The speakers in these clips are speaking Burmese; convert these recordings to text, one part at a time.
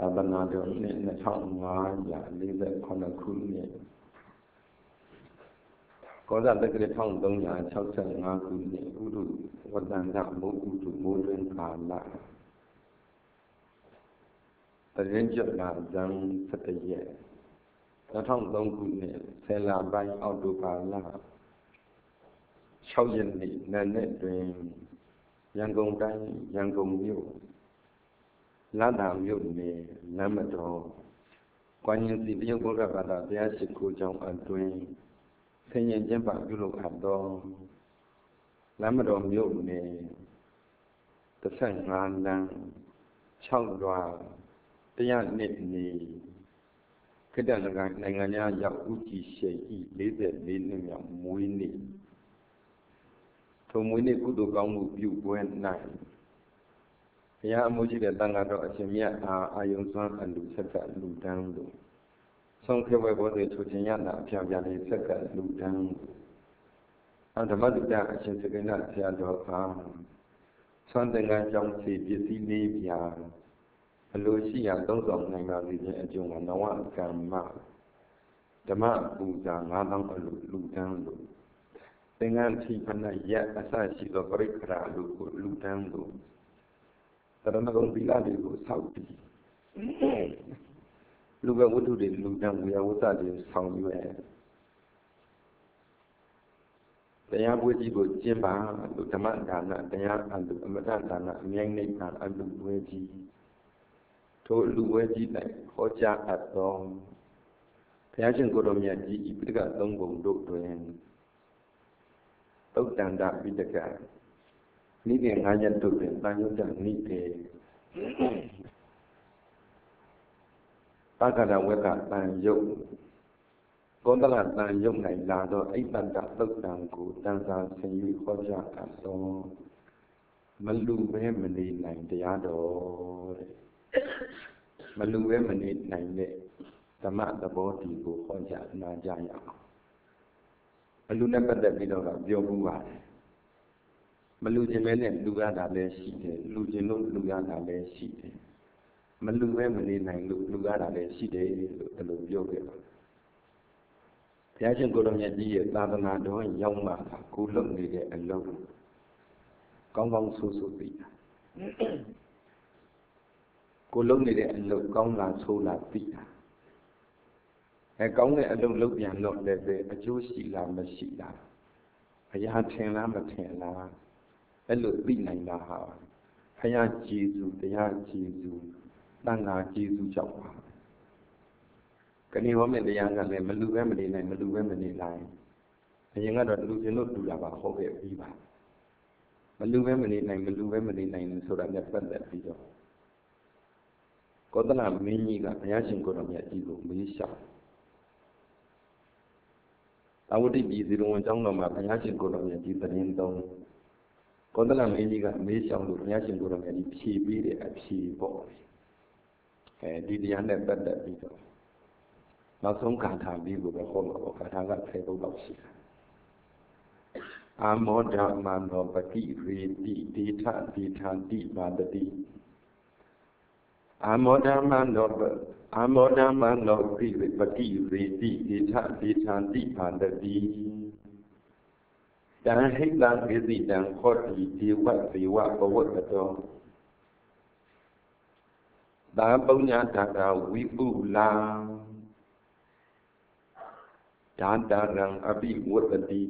သာသနာတော်နှစ်2548ခုနှစ်ကောဇာတက္ကရာ1365ခုနှစ်ဥဒုဝတ္တန္တမိုးဥဒုမိုးတွင်ကာလတရင်ကျလာဇန်17ရက်2003ခုနှစ်ဆယ်လပိုင်းအောက်တိုဘာလ6ရက်နေ့နံနက်တွင်ရန်ကုန်တိုင်းရန်ကုန်မြို့လတ်တာမြို့နယ်လမ်းမတော်ကွာညင်စီတရုတ်ဘုရားဘာသာတရားရှိခိုးကျောင်းအတွင်းဆင်ရင်ကျင်းပပြုလုပ်အပ်သောလမ်းမတော်မြို့နယ်15လမ်း6ရွာ102နေခေတ္တနိုင်ငံများရောက်ဦးကြည်ရှိန်ဤ44နှစ်မြောက်မွေးနေ့ထိုမွေးနေ့ကုသိုလ်ကောင်းမှုပြုပွဲ၌ဘုရားအမှုရှိတဲ့သံဃာတော်အရှင်မြတ်အားအာယုံစွမ်းအလူဆက်ကလူတန်းလို့ဆုံးခေဝဲဘောဇေချိုချင်းရတာအဖျားပြလေးဆက်ကလူတန်းဓမ္မတုဒ္ဒအရှင်စကိဏဆရာတော်အားဆွမ်းသင်္ကန်းကြောင့်စီပစ္စည်းလေးပြာအလိုရှိရာသုံးဆောင်နိုင်ပါစေခြင်းအကျိုးမှာနဝကမ္မဓမ္မပူဇာ9000အလူလူတန်းလို့သင်္ကန်းထိဖဏရက်အစရှိသောပရိက္ခရာလူကိုလူတန်းလို့တရဏဂုံသီလတွေကိုဆောက်ပြီးလူပဲဝတ္ထုတွေလူတန်းဝေယဝသတွေဆောင်ရွယ်တရားပွဲကြီးကိုကျင်းပလို့ဓမ္မဒါနတရားအလူအမတဒါနအမြိုင်နိဗ္ဗာန်အလူပွဲကြီးထိုလူပွဲကြီး၌ဟောကြားအပ်သောဘုရားရှင်ကိုယ်တော်မြတ်ကြီးဤပိဋကသုံးပုံတို့တွင်သုတ်တန္တပိဋကနိကေ9ရက်တို့တွင်တန်ရုပ်တနိကေပက္ခဒဝက်ကတန်ရုပ်ကောသလတန်ရုပ်၌လာသောအိပတ္တသုတ်တံကိုတန်စာဆင်၍ဟောကြားအပ်သောမလူပဲမနေနိုင်တရားတော်တဲ့မလူပဲမနေနိုင်တဲ့ဓမ္မသဘောတည်ကိုဟောကြားနာကြရအောင်အလူနဲ့ပတ်သက်ပြီးတော့ပြောမှုပါတယ်မလူခြင်းပဲနဲ့လူရတာလည်းရှိတယ်လူခြင်းလို့လူရတာလည်းရှိတယ်မလူပဲမနေနိုင်လို့လူရတာလည်းရှိတယ်လို့ဒီလိုပြောခဲ့ပါဘုရားရှင်ကိုယ်တော်မြတ်ကြီးရဲ့သာသနာတော်ရောက်မှကိုလုပ်နေတဲ့အလုပ်ကောင်းကောင်းဆိုးဆိုးသိတာကိုလုပ်နေတဲ့အလုပ်ကောင်းလားဆိုးလားသိတာကောင်းတဲ့အလုပ်လုပ်ပြန်တော့လည်းပဲအကျိုးရှိလားမရှိလားဘုရားထင်လားမထင်လားအဲ့လိုသိနိုင်တာဟာဘုရားကျေးဇူးတရားကျေးဇူးသံဃာကျေးဇူးကြောင့်ပါကနေဟောမယ့်တရားကလည်းမလူပဲမနေနိုင်မလူပဲမနေနိုင်အရင်ကတော့လူချင်းတို့တူတာပါဟောခဲ့ပြီးပါမလူပဲမနေနိုင်မလူပဲမနေနိုင်ဆိုတာနဲ့ပတ်သက်ပြီးတော့ကောသလမင်းကြီးကဘုရားရှင်ကိုယ်တော်မြတ်ကြီးကိုမေးလျှောက်သာဝတိပြည်ဇီရဝံကျောင်းတော်မှာဘုရားရှင်ကိုယ်တော်မြတ်ကြီးသတင်းသုံးကောသလမင်းကြီးကမေးလျှောက်လို့ဘုရားရှင်ကိုယ်တော်မြတ်ကြီးဖြေပေးတဲ့အဖြေပေါ့ဒီတရားနဲ့ပတ်သက်ပြီးတော့နောက်ဆုံးဂါထာပြီးကိုပဲဟောမှာပေါ့ဂါထာက10ပုဒ်လောက်ရှိတယ်အာမောဒမနောပတိရေတိဒေထဒေထံတိပါတတိအာမောဒမနောပတိပတိရေတိဒေထဒေထံတိပါတတိတံဟိတံဝိသိတံခောတိဒေဝသေဝဘဝတ္တောသာပုညတာကဝိပုလာဒါတရံအပိဝတ္တိ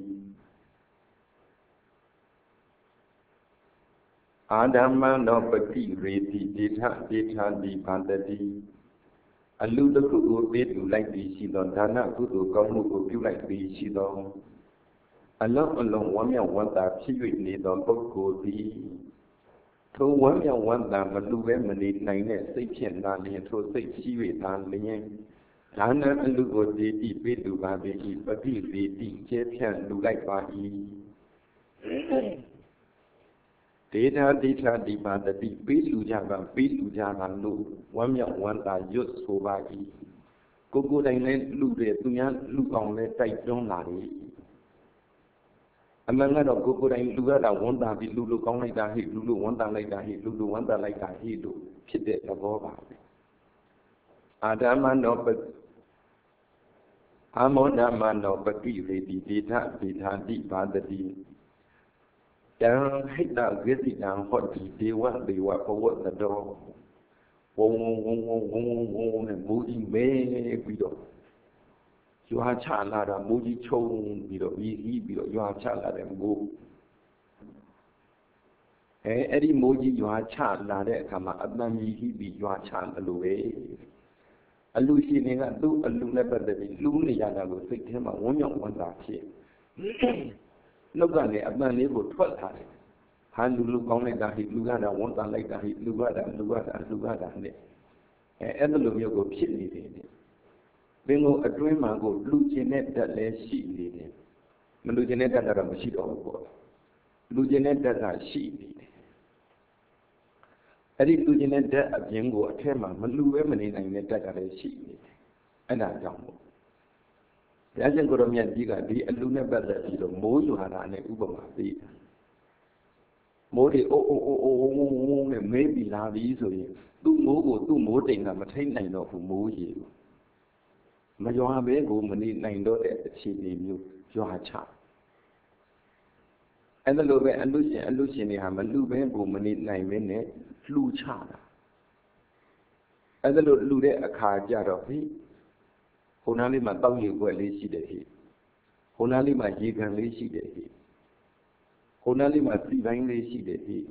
အာဓမ္မနောပတိရေတိဒေထဒေထံတိပါတတိအလူတစ်ခုကိုပေးတူလိုက်ပြီးရှိသောဒါနကုသိုလ်ကောင်းမှုကိုပြုလိုက်ပြီးရှိသောအလုံးအလုံးဝမ်းမြောက်ဝမ်းသာဖြစ်၍နေသောပုဂ္ဂိုလ်သည်ထိုဝမ်းမြောက်ဝမ်းသာမလူပဲမနေနိုင်တဲ့စိတ်ဖြင့်သာလျှင်ထိုစိတ်ရှိ၍သာလျှင်ဒါနအလူကိုဒေတိပေးတူပါပေ၏ပတိဒေတိကျဲဖြန့်လူလိုက်ပါ၏ဒေတာဒေထဒီပါတတိပေးလူကြပါလို့ဝမ်းမြောက်ဝမ်းသာရွတ်ဆိုပါ၏ကိုယ်တိုင်လည်းလူတဲ့သူများလူအောင်လည်းတိုက်တွန်းလာတယ်အမှန်ကတော့ကိုယ်တိုင်လူရတာဝန်တာပြီးလူကောင်းလိုက်တာဟိလူဝန်တာလိုက်တာဟိလူဝန်တာလိုက်တာဟိလို့ဖြစ်တဲ့သဘောပါပဲ Adamano Amonamano Pakiri Dita Vitati Badati Down hit that visit down what they want they were for what the door and moody may be you are chala moody chone you are chala and go Eddie moji you are chala that come up he be you are chala away a Lucy Nina do a luna but the Lunia will take him a woman one that here. Nobody a man able to tell her. Hand to look only that he Lugana won't like that he Lugada. And the Lumia go chilly. Bingo a dreamer go blue genet that less she needed. Malujanet that a machine over. Lujanet that a she needed. Adi Lujanet that a jingo a tema, Malu women in a that a she needed. And I don't know. The agent got a man bigger, the Luna better, the more you had an Ubama be. Modi maybe love easily. Do more things I'm a 10 9 of more you. Majoa Bego money 9 that she name you are child. And the Lube and Lucian have a Lube money 9 minutes, flew child. And the Lude a car jar of he. Honali my bow you were lazy the he. Honali my jigan lazy the he. Honali my divine lazy the he.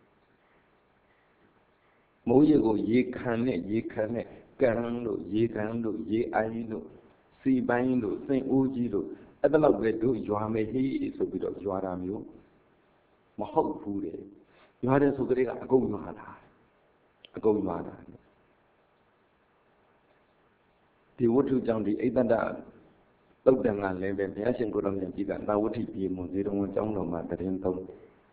Moyago ye can, Garando, ye gando, ye aino, see bindo, Saint Ujilo, at the love do you have made he is a bit of Joaramu. Mahog food. You had a so great a go Yohana. A go Yohana. The water down the Adanda. Look down and live and passion go on the Giga. Now what he be Mozero and John Matarento.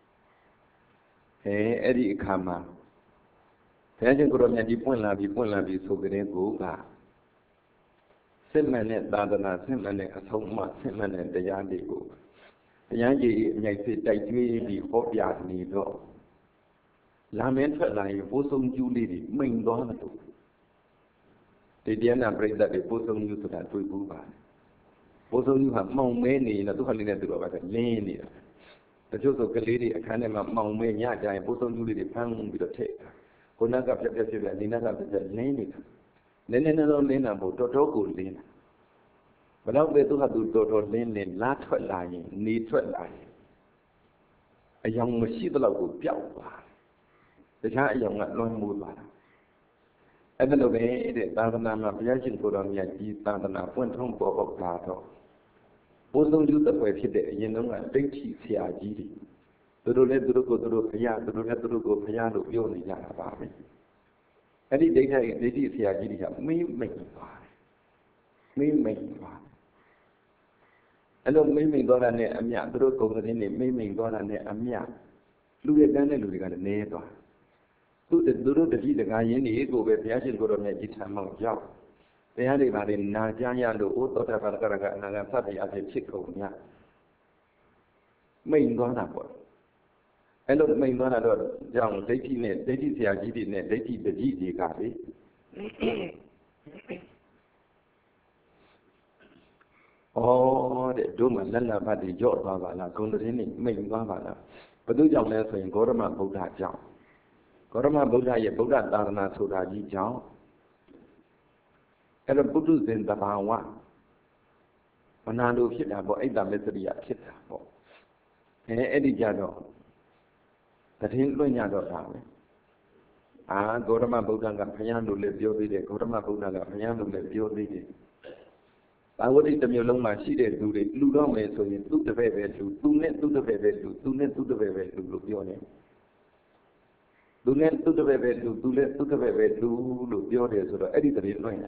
Eh, Eddie Kama. Passion go on the point lavi so great go. Simmanet Dadana, Simmanet as home, Simmanet the Yandigo. The Yangi makes it like me, hope yard need. Lament for life, bosom Julie, main donor. They didn't break that they bosom you to that three booba. Bosom you have mount many in a 200 to go back at many. The Joseph lady, a kind of mount many yada, bosom Julie the pound with a tape. Honaga Pepsi, Nina, the name. Then another lane about Totogo lane. But out there to have to Toto lane, not what lying, need what lying. A young machine will be out. The child young at long move. And then the way the Tandana Piachin put on Yaki Tandana went home for Plato. Also, you the way he did, you know, and big cheese here, Gidi. To do let to go to Piano, to let to go piano, you only young about me. Any data is here, Gidi, me make fun. And don't me go on a mia, to go in it, me go on a mia. Louis Daniel, Louis got a neighbor. The Duru the guy in the ego with Piachin go on a time of job. They had about in Najaya, the old daughter of Nagasaki as a chico. Main gone up. And don't main gone at all. Young, they see a GD net, they see the GD Gatti. Oh, the Duma Lella by the Jot Bavana, Gondrini, main Gavana. But do young less in Gorama Buddha Jam. Gorama Buddha, ye Buddha Dana Sodaji Jam. And the Buddhas in the Bawa. Manado hit about 8 Metria kit. And Eddie Jado. That him going out of Ah, Gorama Buddha got Payano live your video, Gorama Buddha got Payano live your video. I would eat the Muloma, she did do the Ludome, so you took the baby to 2 net to the baby to 2 net to the baby to look your name. 2 net to the baby to 2 net to the baby to look your day, so the editor is going.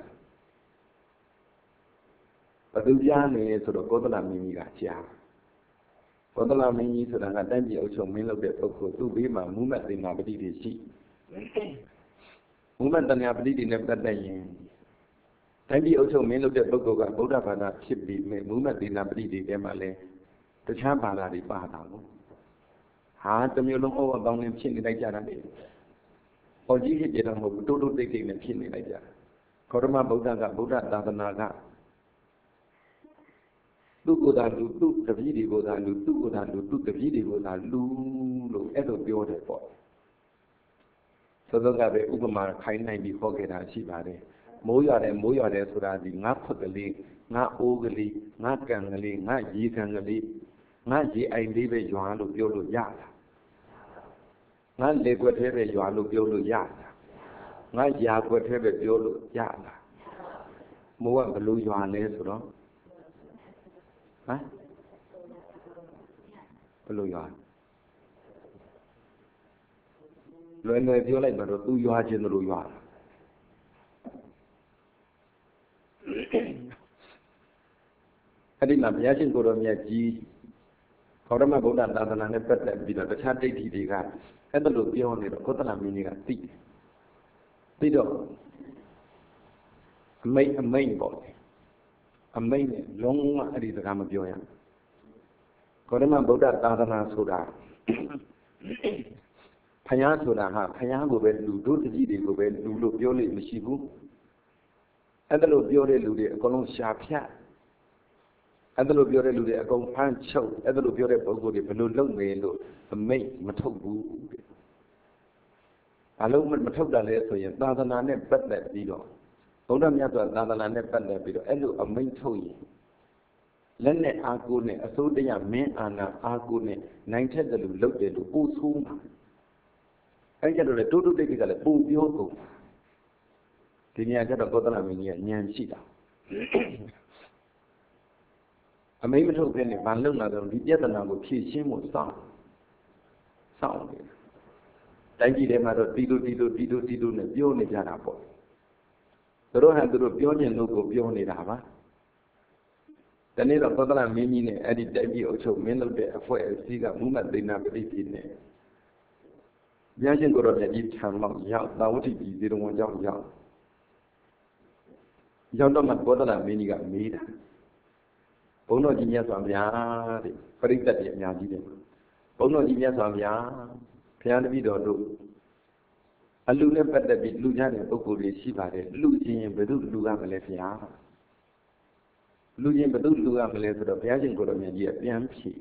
But the Jani is sort of Godala Mimigacha. Godala Mimi so that I then you also may look at to be my movement in ability. Movement and ability never day. Then you also may look at Boga, Bodavana, ship be movement in ability, Emale, the Chapala, the Bahano. Hard the Mulum over bound him chin like Jana. Or you get a total taking a chin like that. Korma Buddha Buddha Tadanaga Lukuda Lutu, the Vidi Buddha Lutuda Lutu, the Vidi Buddha Lulu, Edo Biota Boy. So those are the Ubama Kaina before get a Shibare. Moya and Suradi, not Pugali, not Ogli, not Gangali, not Yi Gangali, not Yi I live a Joano Biolo Yata. Not live whatever Joano Biolo Yata. Not Yak whatever Biolo Yata. More blue Joanes, huh? Blue Yon. When I feel like but do you are general you are. I did not yet go to me G. Korama Buddha Dadana never that be the Chati Diga, and the look beyond it, Kotana meaning a tea. Pido make a main body. A main long at the Ramabioyan. Korama Buddha Dadana Soda. Payasura, Payago, do the Gidi, go when you look Yoli Mishibu. And the look Yoli Ludi, Colon Sharpia. And the look Yoli Ludi, a gong pancho, and the look Yoli Bogo, the Pelulong Melo, a mate, Matobu. Alone Matoda Leso, Dadana, but that video. Odam Yata, Dadana, but that video, and a main toy. Lenne Agune, a so they are men and Agune, 19 the look they do, Usuma. I get a total difficult, Boo Yoko. Then I get a bottle of Yan Sita. A maybe to penny, Van Luna, the Yatana, kiss him with sound. Thank you, mother, Dido, and Bione Janapo. The road had the Bionian logo beyond it, Hava. The name of Bottle and Mini added Debbie Ocho, Mental Bear for a cigar movement they never did in it. Biasing go to the town long young, now what it is, they don't want young. Young don't bother that many got made. Bono genius on the yard, for that Yaji. Bono genius on the yard, piano video do. A luna but the bit Lujan and Boko Shibare, losing Bedu Lugamalefia. Losing Bedu Lugamalef, the Biasing go to me, PMP.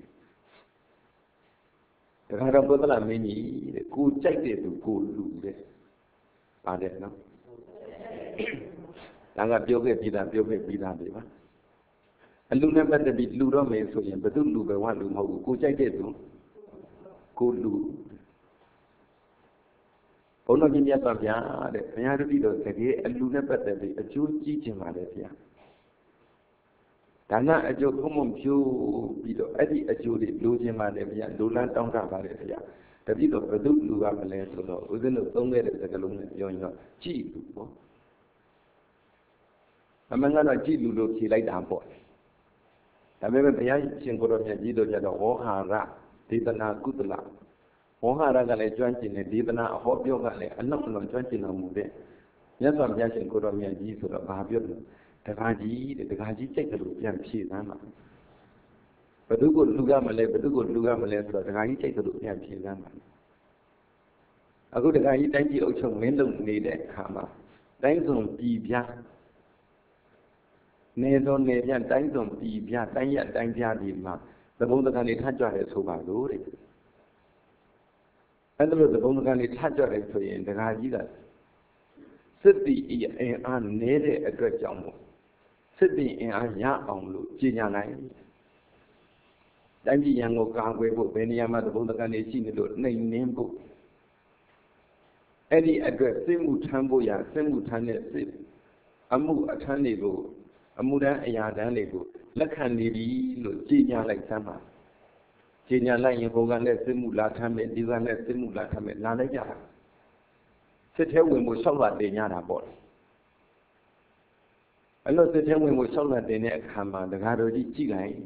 The kind of bottle of many, the good check it to go lose it. Are there no? I got Yoga Pida, and Luna better be Ludo may so young, but do Luga one to how good check it to go lose. Ono Ginia Sabia, the Piano Sagi, and Luna better be a Jew teaching Malaysia. Dana a joke common few video, Eddie a Judy, losing Malaysia, Lula Tonga Malaysia. The video of the Luga Malaysia, within the Tonga Sagaluna, Yon, Chi. Among other Chi Ludo, he like that boy. I remember the Yasin Goronia Gido Jada Ohara, Dibana Gudla. Ohara Gale jointing a Dibana, a hot yoga, and not on 20 no move. Yes, I'm Yasin Goronia Gido, Babion. The Gaji take a look and see them. But do good Lugamale, but do good Lugamale, but the Gaji take a look and see them. A good guy, thank you, Ocho, window need a comma. Thanks on Bibia. Nezo Nevian, thanks on Bibia, thank Yadima. The Bondagani Taja is so bad. And the Bondagani Taja is for you in the Gajigas. City and near a great jumbo. Sitting in a young on Gina Line. Dandy young Okaway book, any amount of Bondagani seen it, name book. Any address, Simutamboya, Simutane, Amu Atanigo, Amuda Yadanigo, Lakani, Gina like Sama. Gina Line, Hogan, Simulatame, Divan, Simulatame, Lanaja. Sit here when we saw what they Yana bought. I know the time when we saw that they never come on the Garodi Chigai.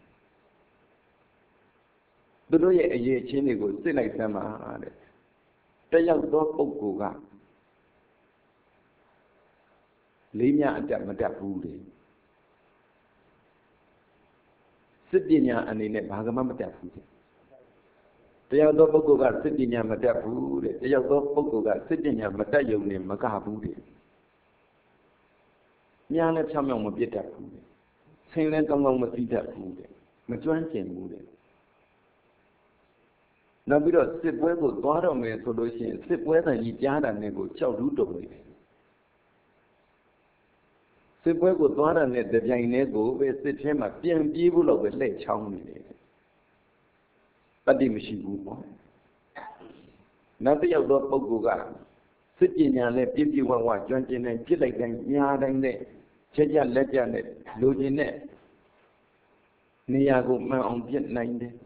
The Roya Chinigo, still like Sama. The young dog Okuga. Linia and Damatapu. Sidinia and in a Bagamatapu. The young dog Okuga, Sidinia Matapu, the young dog Okuga, Sidinia Matayo named Makabu. များလည်းဖြောင်းဖြောင်းမပြစ်တတ်ဘူးတဲ့ဆင်းလည်းကောင်းကောင်းမသိတတ်ဘူးတဲ့မကျွမ်းကျင်ဘူးတဲ့နောက်ပြီးတော့စစ်ပွဲကိုသွားတော့မယ်ဆိုလို့ရှိရင်စစ်ပွဲတန်ကြီးကြားတာနဲ့ကိုကြောက်လူတုံနေတယ်စစ်ပွဲကိုသွားတာနဲ့တပြိုင်တည်းကိုပဲစစ်ထဲမှာပြန်ပြေးဖို့တော့ပဲလှည့်ချောင်းနေတယ်တတိမရှိဘူးပေါ့နောက်တစ်ယောက်တော့ပုဂ္ဂိုလ်ကစစ်ပညာနဲ့ပြည့်ပြည့်ဝဝကျွမ်းကျင်တဲ့ပြစ်လိုက်တိုင်းညာတိုင်းနဲ့ချက်ချက်လက်ချက်နဲ့လူကျင်တဲ့နေရာကိုမှန်အောင်ပြစ်နိုင်တယ်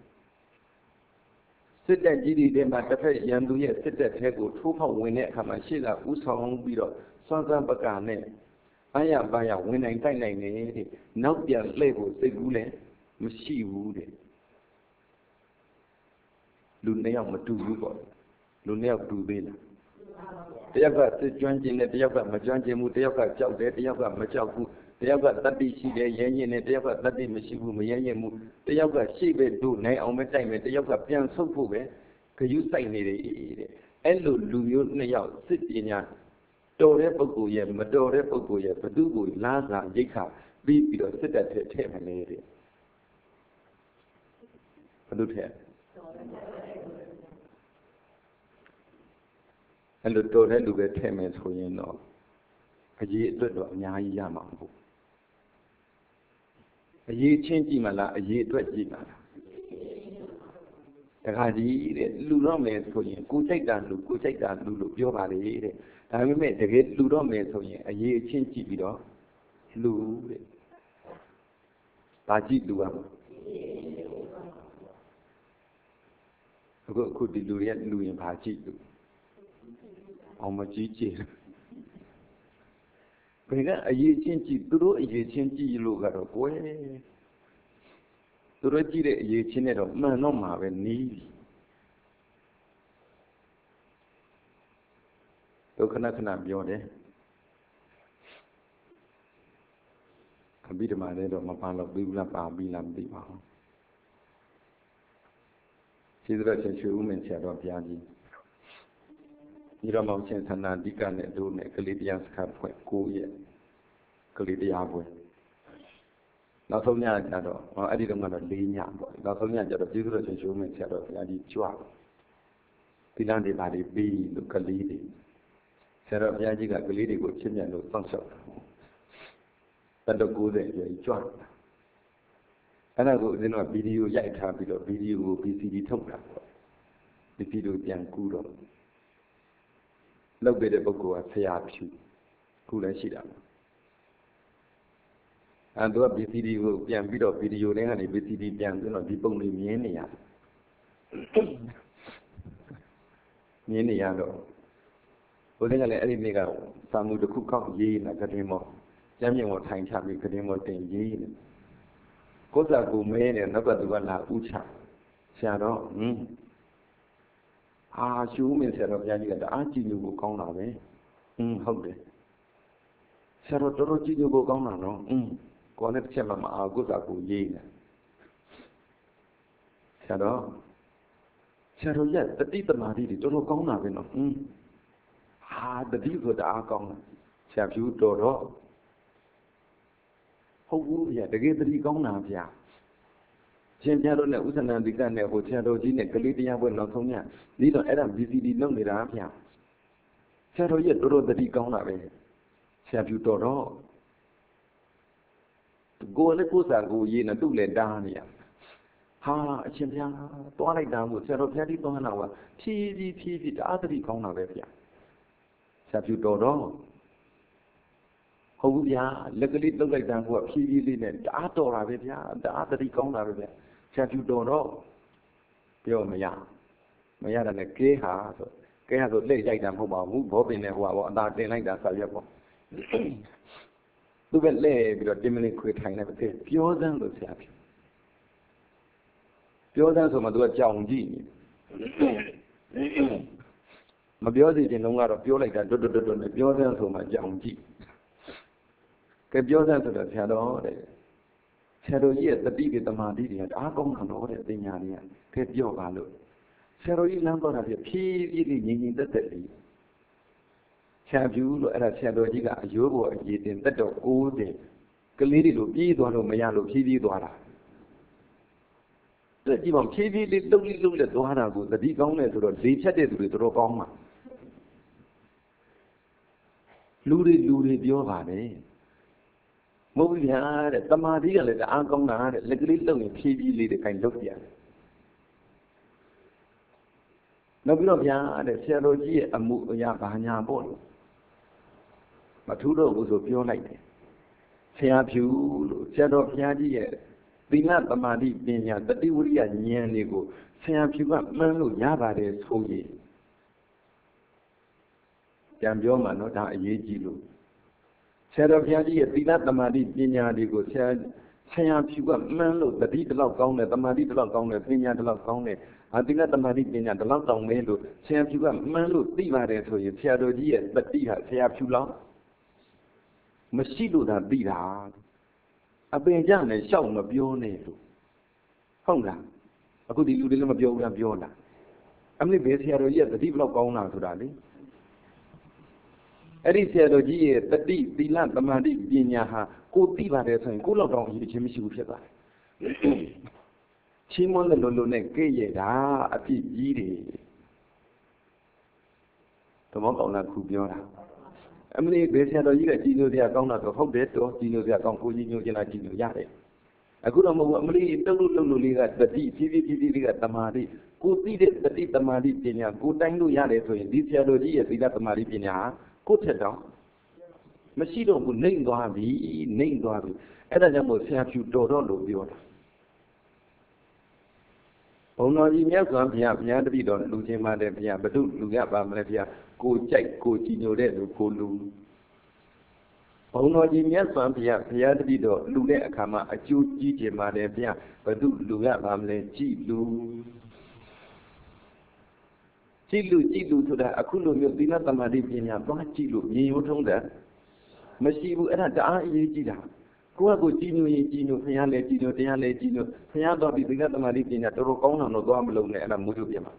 စစ်တပ်ကြီးတွေမှာတစ်ဖက်ရန်သူရဲ့စစ်တပ်ထဲကိုထိုးဖောက်ဝင်တဲ့အခါမှာရှေ့ကဥဆောင်ပြီးတော့စွမ်းစမ်းပကနဲ့အားရပါရဝင်နိုင်တိုက်နိုင်တယ်တဲ့နောက်ပြန်လှည့်ဖို့စိတ်ကူးလည်းမရှိဘူးတဲ့လူနှစ်ယောက်မတူဘူးပေါ့လူနှစ်ယောက်တူသေးလားတယောက်ကစစ်ကျွမ်းကျင်တယ်တယောက်ကမကျွမ်းကျင်ဘူးတယောက်ကကြောက်တယ်တယောက်ကမကြောက်ဘူးတယောက်ကတတ္တိရှိတယ်ရဲရင်နဲ့တယောက်ကတတ္တိမရှိဘူးမရဲရင်ဘူးတယောက်ကရှေ့ပဲတို့နိုင်အောင်ပဲတိုက်မယ်တယောက်ကပြန်ဆုတ်ဖို့ပဲဂယုစိုက်နေတယ်တဲ့အဲ့လိုလူမျိုးနှစ်ယောက်စစ်ပညာတော်တဲ့ပုဂ္ဂိုလ်ရဲ့မတော်တဲ့ပုဂ္ဂိုလ်ရဲ့ဘသူကိုလားစာရိတ်ခါပြီးပြီးတော့စစ်တပ်ထဲထည့်မလဲတဲ့ဘသူထည့်အဲ့လိုတော်တဲ့လူပဲထည့်မယ်ဆိုရင်တော့အရေးအတွက်တော့အများကြီးရမှာမဟုတ်အရေးချင်းကြည့်မလားအရေးအတွက်ကြည့်မလားတခါကြီးတဲ့လူတော့မယ်ဆိုရင်ကိုစိတ်တာလူကိုစိတ်တာလူလို့ပြောပါလေတဲ့ဒါပေမဲ့တကယ်လူတော့မယ်ဆိုရင်အရေးချင်းကြည့်ပြီးတော့လူတဲ့ဘာကြည့်လူရမှာအခုဒီလူရဲ့လူရင်ဘာကြည့်လူအောင်မကြည့်ကြည့်ဘယ်ကအရေးချင်းကြည့်သူတို့အရေးချင်းကြည့်လို့ကတော့ကိုယ်သူတို့ကြည့်တဲ့အရေးချင်းနဲ့တော့မှန်တော့မှာပဲနီးပြီဒုက္ခခဏပြောတယ်အဘိဓမ္မာလည်းတော့မပါတော့ဘူးလားပါပြီလားမသိပါဘူးရှိသတော့ချင်းရွှေဦးမင်းဆရာတော်ဘုရားကြီးဒီတော့မောင်ရှင်သန္တာဓိကနဲ့တို့နဲ့ကလေးတရားစခန်းဖွဲ့9ရက်ကလေးတရားပွဲနောက်ဆုံးညကျတော့အဲ့ဒီတော့ကတော့4ညပေါ့နောက်ဆုံးညကျတော့ကျေးဇူးတော်ရှင်ရွှေဦးမင်းဆရာတော်ဘုရားကြီးကြွသီလဒေပါတွေပြီးလို့ကလေးတွေဆရာတော်ဘုရားကြီးကကလေးတွေကိုချစ်မြတ်လို့စောင့်ရှောက်တာတတ်တော့90ကျော်ကြွအဲ့ဒါကိုဦးဇင်းတို့ကဗီဒီယိုရိုက်ထားပြီးတော့ဗီဒီယိုကို VCD ထုတ်တာပေါ့ဒီဗီဒီယိုပြန်ကူးတော့လောက်ခဲ့တဲ့ပုဂ္ဂိုလ်ကဆရာဖြူခုလည်းရှိတာအဲ့တော့ VCD ကိုပြန်ပြီးတော့ဗီဒီယိုလေးကနေ VCD ပြန်ပြီးတော့ဒီပုံလေးမြင်နေရမြင်နေရတော့ဘုရားကလည်းအဲ့ဒီနေ့ကစာမှုတစ်ခုခောက်ရေးနေတာကတင်မောကျမ်းမြင့်ကိုထိုင်ချပြီးကတင်မောတင်ရေးနေကိုယ်စားကိုမဲနေနောက်ကသူကလာဥချဆရာတော်ရှုမင်းဆရာတော်ဘုရားကြီးကတအားကြည်ညိုကိုကောင်းတာပဲဟုတ်တယ်ဆရာတော်တော်တော်ကြည်ညိုကိုကောင်းတာနော်ကိုယ်နဲ့တစ်ချက်မှမအားကိုယ်စားကိုရေးနေဆရာတော်ရဲ့တတိတမာတိတွေတော်တော်ကောင်းတာပဲနော်တတိဆိုတာအားကောင်းတယ်ဆရာဖြူတော်တော့ဟုတ်ဘူးဗျာတကယ်တတိကောင်းတာဗျာရှင်ပြတော်နဲ့ဥစ္စနန္တိကနဲ့ဟိုဆရာတော်ကြီးနဲ့ကလေးတရားပွဲနောက်ဆုံးညဒီတော့အဲ့ဒါ VCD လုပ်နေတာဗျာဆရာတော်ရဲ့တော်တော်တတိကောင်းတာပဲဆရာဖြူတော်တော့ကိုယ်လည်းကိုယ်စာကိုရေးနေသူ့လည်းတားနေရအရှင်ဗျာသွားလိုက်တာမို့ဆရာတော်ဘုရားကြီးသွားတာကဖြည်းဖြည်းတအားတတိကောင်းတာပဲဗျာဆရာဖြူတော်တော့ဟုတ်ဘူးဗျာလက်ကလေးလှုပ်လိုက်တာကဖြည်းဖြည်းလေးနဲ့တအားတော်တာပဲဗျာတအားတတိကောင်းတာပဲဗျာဆရာဖြူတော်တော့ပြောမရတာနဲ့ကဲဟာဆိုလှည့်ရိုက်တာမဟုတ်ပါဘူးဘောပင်နဲ့ဟိုပါအသာတင်လိုက်တာဆက်ရက်ပေါ့သူပဲလှည့်ပြီးတော့တင်မလေးခွေထိုင်လိုက်ပဲပြောစမ်းလို့ဆရာဖြူပြောစမ်းဆိုမှသူကကြောင်ကြည့်နေမပြောစီခြင်းလုံးကတော့ပြောလိုက်တာတွတ်နဲ့ပြောစမ်းဆိုမှကြောင်ကြည့်ကဲပြောစမ်းဆိုတော့ဆရာတော်တဲ့ဆရာတော်ကြီးရဲ့တတိတွေတမာတိတွေကအားကောင်းတာတော့တဲ့ပညာတွေကခဲပြောပါလို့ဆရာတော်ကြီးလမ်းတော့တာဖြည်းဖြည်းလေးငြိမ်သက်သက်လေးဆ Champion era Chadojiga, Yobo, eating that of all the Kalidi, Pido, Mayalo, Pidi, Dora. The Dimon Pidi, little Dora, the big owner to the chatted with Robama. Ludi, Diovane. Moving had the Madia, the Uncle Nard, like little Pidi, the kind of year. No, we don't have the Chadoji, a Muyabanya ball. Matudo was a pure light. Champion, Shadow Piaji, Pina Tamadi, Pina, the Diuria, Nianigo, Champion, Manu Yabade, Soye. Jambioma, not a Yejilu. Shadow Piaji, Pina Tamadi, Pina, Digo, Champion, Manu, the Didal Gone, the Madidal Gone, Pina de la Gone, I think that the Madina, the London Melu, Champion, Manu, Divade, so you Shadow Diet, but Diha, Champion. Masido da Bida. A Benjamin shown of Bionero. Honga. A good deal of Biona Biona. I'm the best here yet, the people of Gona to Dali. Eddie said, oh, ye, the deep, the land, the Madi, Binaha, good diva, and good on him, Chimisi. Chimon the Lulune, Gay, a Pigi. Tomorrow, Kubiona. I mean, they said, you got Gino the account of how bed or Gino the account for you, Gino Yare. I could only tell you at the TV at the Madi, could see the deep the Madi Pina, good time to Yare, so in this year, the Madi Pina, could set down. Masido would name Gavi, and I will say you don't do. Oh, no, you have gone here, to be done, losing my dear, but do look up, go check, go Gino, go loo. Oh, no, you have gone here, to be done, look at Kama, a Jew, Gigi, my dear, but do look up, Chilu. Chilu to the Akulu, you did not Madipina, but Chilu, you told that. Masibu at the Ayida. Go Gino, Fiale, Gino, Fiado, the Madipina, the Rocona, no Domino, and a Mudubiama.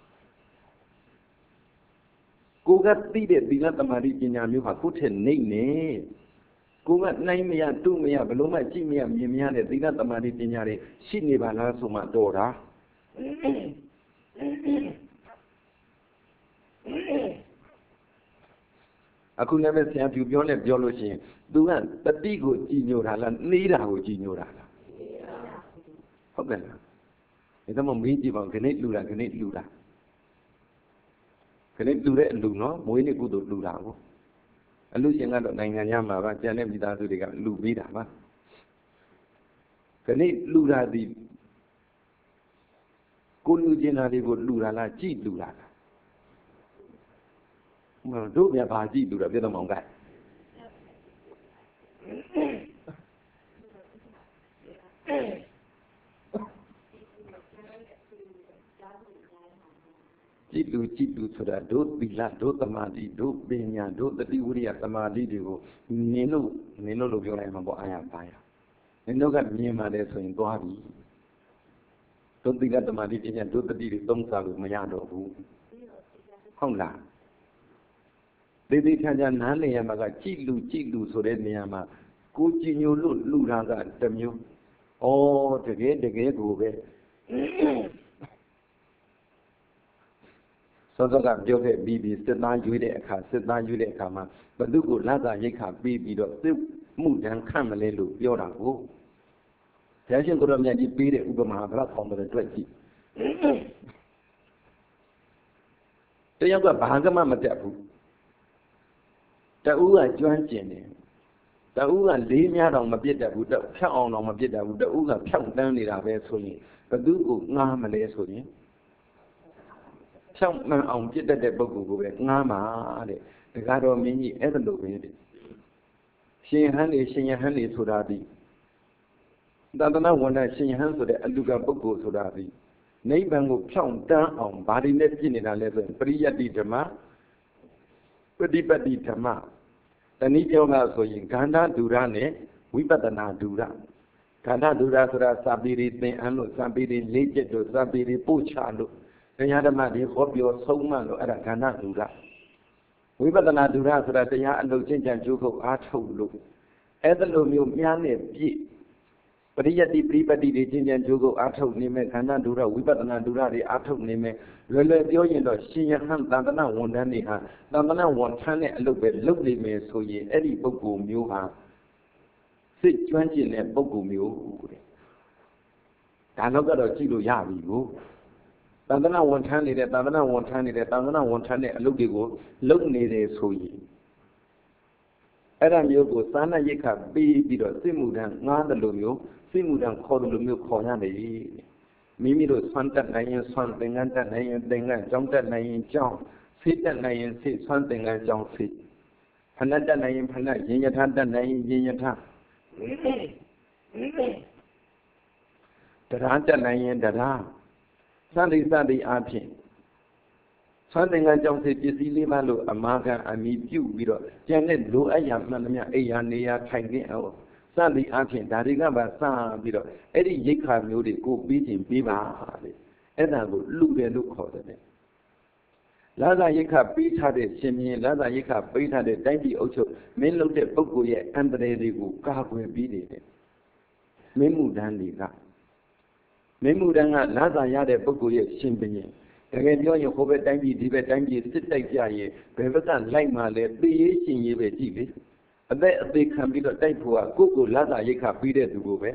Go got seated, the Madipina, you have put a name. Go got 9 me and 2 me, below my Jimmy and Mimian, the Madipina, she never answered my daughter. I could never say to be honest, biology. Do that, the big Gino Halan, neither Gino Hala. Okay. It's a moment of Canet Lula, Canet Lula. Canet Lula and Luna, Moini good Lula. A Lucian out of Nangayama, Janet without the Lubida. Canet Lula, the good Luciana, they would Lula, cheap Lula. Well, do me a party to the bit among that. Chitu to that, do be la, do the Madi, do Benya, do the Diuria, the Madi, Nino Lugio, I am fire. And no got me, my so in Goavi. Don't think that the Madi didn't do the deed, don't tell Mayado who. Honga. They can Nani Yamaga, Chilu, so that Niyama, Kuchinu Luraga, Tamu. Oh, the gate, go away. So that Joke Bibi sit down, you sit down, you come, but do good Laza Yaka Bibi, mood and come a little, Yoda. Passion could have made it be the Ubama platform of the 20. The younger Bahagama Matapu. The Uga joined Jenny. The Uga lay me out on my bed that would count on my bed that would the Uga count down it away swinging, but do go Namale swinging. Some man on bed that book go back Nama, the God of many ever look in it. She honey to that. Dana one night she hands to the Aluga book to that. Neighbor will count down on body net in a lesson, Priya di Dama. Padi Tama. The Nijoma so in Ganda Durane, Wipatana Dura. Ganda Dura Sabiri, Anu Sabiri, Legit to Sabiri Puchalo. The Yadamadi, hope your soul man at a Gana Dura. ဝိပဿနာဒုရဆိုတာတရားအလုပ်ချင်းချံကျိုးကိုအားထုတ်လို့အဲ့ဒါလိုမျိုးမြားနဲ့ပြည့်ပရိယတ္တိပရိပတ္တိတွေချင်းချံကျိုးကိုအားထုတ်နေမယ်ခန္ဓာဒုရဝိပဿနာဒုရတွေအားထုတ်နေမယ်လွယ်လွယ်ပြောရင်တော့ရှင်ယဟန်သန္တနာဝန်ထမ်းတွေဟာသန္တနာဝန်ထမ်းတဲ့အလုပ်ပဲလုပ်နေမယ်ဆိုရင်အဲ့ဒီပုဂ္ဂိုလ်မျိုးဟာစိတ်ကျွမ်းကျင်တဲ့ပုဂ္ဂိုလ်မျိုးတဲ့ဒါတော့ကတော့ကြည့်လို့ရပြီကိုသန္တနာဝန်ထမ်းနေတဲ့သန္တနာဝန်ထမ်းတဲ့အလုပ်တွေကိုလုပ်နေတယ်ဆိုရင်အဲ့ဒါမျိုးကိုသာနာရိက္ခပေးပြီးတော့စိတ်မှုတန်းငားတယ်လို့မျိုးစိတ်မှုတန်းခေါ်တယ်လို့မျိုးခေါ်ရတယ်မိမိတို့ဆွမ်းတတ်နိုင်ရင်ဆွမ်းသင်္ကန်းတတ်နိုင်ရင်သင်္ကန်းကြောင်းတတ်နိုင်ရင်ကြောင်းစိတ်တတ်နိုင်ရင်စိတ်ဆွမ်းသင်္ကန်းကြောင်းစိတ်ဖဏတ်တတ်နိုင်ရင်ဖဏတ်ရင်ယထာတတ်နိုင်ရင်ရင်ယထာတရားတတ်နိုင်ရင်တရားစသည်အားဖြင့်ဆွမ်းသင်္ကန်းကြောင့်စိတ်ပစ္စည်းလေးပါလို့အမာခံအမိပြုပြီးတော့ကျန်တဲ့လိုအပ်ရာမှန်သမျှအိယာနေရာထိုင်ခင်းအောင်စသည်အားဖြင့်ဒါတွေကပါစပြီးတော့အဲ့ဒီရိက္ခာမျိုးတွေကိုပြီးခြင်းပြီးပါလေအဲ့ဒါကိုလူတယ်လို့ခေါ်တယ်လာဇာရိက္ခပေးထားတဲ့ရှင်မြင်းလာဇာရိက္ခပေးထားတဲ့တိုင်းပြည်အုပ်ချုပ်မင်းလုပ်တဲ့ပုဂ္ဂိုလ်ရဲ့အန္တရာယ်တွေကိုကာကွယ်ပြီးနေတယ်မင်းမှုတန်းတွေကမင်းမှုတန်းကလာဇာရတဲ့ပုဂ္ဂိုလ်ရဲ့ရှင်ဘုရင်တကယ်ပြောရင်ဟိုဘက်တိုင်းပြည်ဒီဘက်တိုင်းပြည်စစ်တိုက်ကြရင်ဘယ်ဘက်ကလိုက်မှလဲသိရေးရှင်ရေးပဲကြည့်လေအသက်အသေးခံပြီးတော့တိုက်ဖို့ကကိုယ့်ကိုလာဇာရိက္ခပေးတဲ့သူကိုပဲ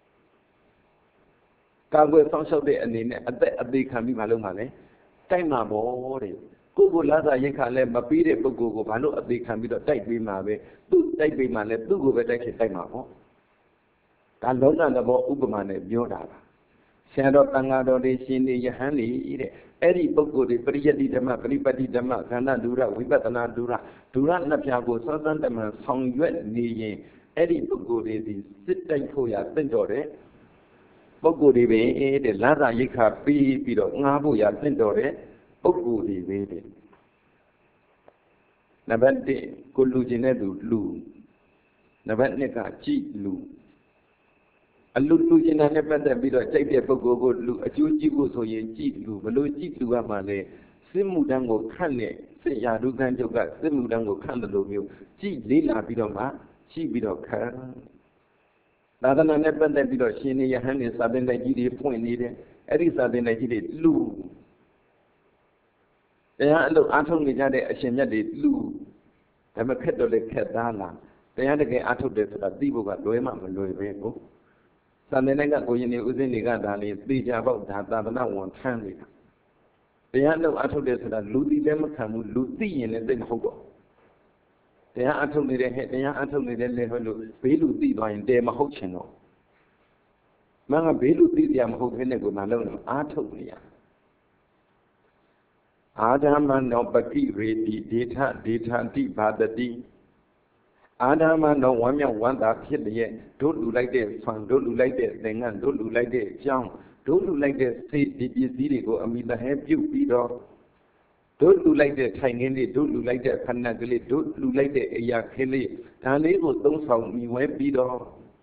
ကာကွယ်ဆောင်ရှောက်တဲ့အနေနဲ့အသက်အသေးခံပြီးမလုပ်မှလဲတိုက်မှာပေါ့တဲ့ကိုယ့်ကိုလာဇာရိက္ခလဲမပေးတဲ့ပုဂ္ဂိုလ်ကိုဘာလို့အသေးခံပြီးတော့တိုက်ပေးမှာပဲသူ့တိုက်ပေးမှလဲသူ့ကိုပဲတိုက်ချင်တိုက်မှာပေါ့ဒါလုံးဝသဘောဥပမာနဲ့ပြောတာပါဆရာတော်တန်ဃာတော်တွေရှင်နေယဟန်နေတဲ့အဲ့ဒီပုဂ္ဂိုလ်တွေပရိယတ္တိဓမ္မပရိပတ္တိဓမ္မခန္ဓာဒုရဝိပဿနာဒုရနှစ်ဖြာကိုစောစမ်းတမန်ဆောင်ရွက်နေရင်အဲ့ဒီပုဂ္ဂိုလ်တွေဒီစစ်တိုက်ဖို့ရသင့်တော်တယ်ပုဂ္ဂိုလ်တွေပဲတဲ့လာဇာရိက္ခပေးပြီးတော့ငားဖို့ရသင့်တော်တယ်ပုဂ္ဂိုလ်တွေပဲတဲ့နံပါတ်1ကိုလူကျင်တဲ့သူလူနံပါတ်2ကကြည်လူအလူလူကျင်တဲ့နဲ့ပတ်သက်ပြီးတော့ကြိုက်တဲ့ပုဂ္ဂိုလ်ကိုလူအကျိုးကြည့်ဖို့ဆိုရင်ကြည်လူဘလို့ကြည်လူကမှလည်းစစ်မှုတန်းကိုခန့်တဲ့စစ်ရာထူးခန့်ချုပ်ကစစ်မှုတန်းကိုခန့်တယ်လို့မျိုးကြည်လေးလာပြီးတော့မှရှိပြီးတော့ခန့်သာသနာနဲ့ပတ်သက်ပြီးတော့ရှင်နေယဟန်နေစာသင်တိုက်ကြီးတွေဖွင့်နေတယ်အဲ့ဒီစာသင်တိုက်ကြီးတွေလူတရားအလုပ်အားထုတ်နေကြတဲ့အရှင်မြတ်တွေလူဒါပေမဲ့ခက်တော့လေခက်သားလားတရားတကယ်အားထုတ်တယ်ဆိုတာသိဖို့ကလွယ်မှမလွယ်ပဲကိုစာသင်တိုက်ကကိုရင်နေဥစဉ်တွေကဒါလေးသိကြပေါ့ဒါသာသနာဝန်ထမ်းနေတာတရားအလုပ်အားထုတ်တယ်ဆိုတာလူသိလည်းမခံဘူးလူသိရင်လည်းသိမဟုတ်တော့တရားအားထုတ်နေတဲ့ဟဲ့တရားအားထုတ်နေတဲ့လေဟောလို့ဘေးလူသိသွားရင်တဲမဟုတ်ချင်တော့မင်းကဘေးလူသိတရားမဟုတ်ဘဲနဲ့ကိုမလုံးတော့အားထုတ်နေရအာဓမ္မနောပတိရေတိဒေထတိဘာတတိအာဓမ္မနောဝမ်းမြောက်ဝမ်းသာဖြစ်တဲ့တို့လူလိုက်တဲ့ဆွမ်းတို့လူလိုက်တဲ့သင်္ကန်းတို့လူလိုက်တဲ့အကြောင်းတို့လူလိုက်တဲ့စိတ်ဒီပစ္စည်းတွေကိုအမိတဟဲပြုတ်ပြီးတော့တို့လူလိုက်တဲ့ထိုင်ခင်းလေးတို့လူလိုက်တဲ့ခဏကလေးတို့လူလိုက်တဲ့အရာခင်းလေးဒါလေးကိုသုံးဆောင်မိဝဲပြီးတော့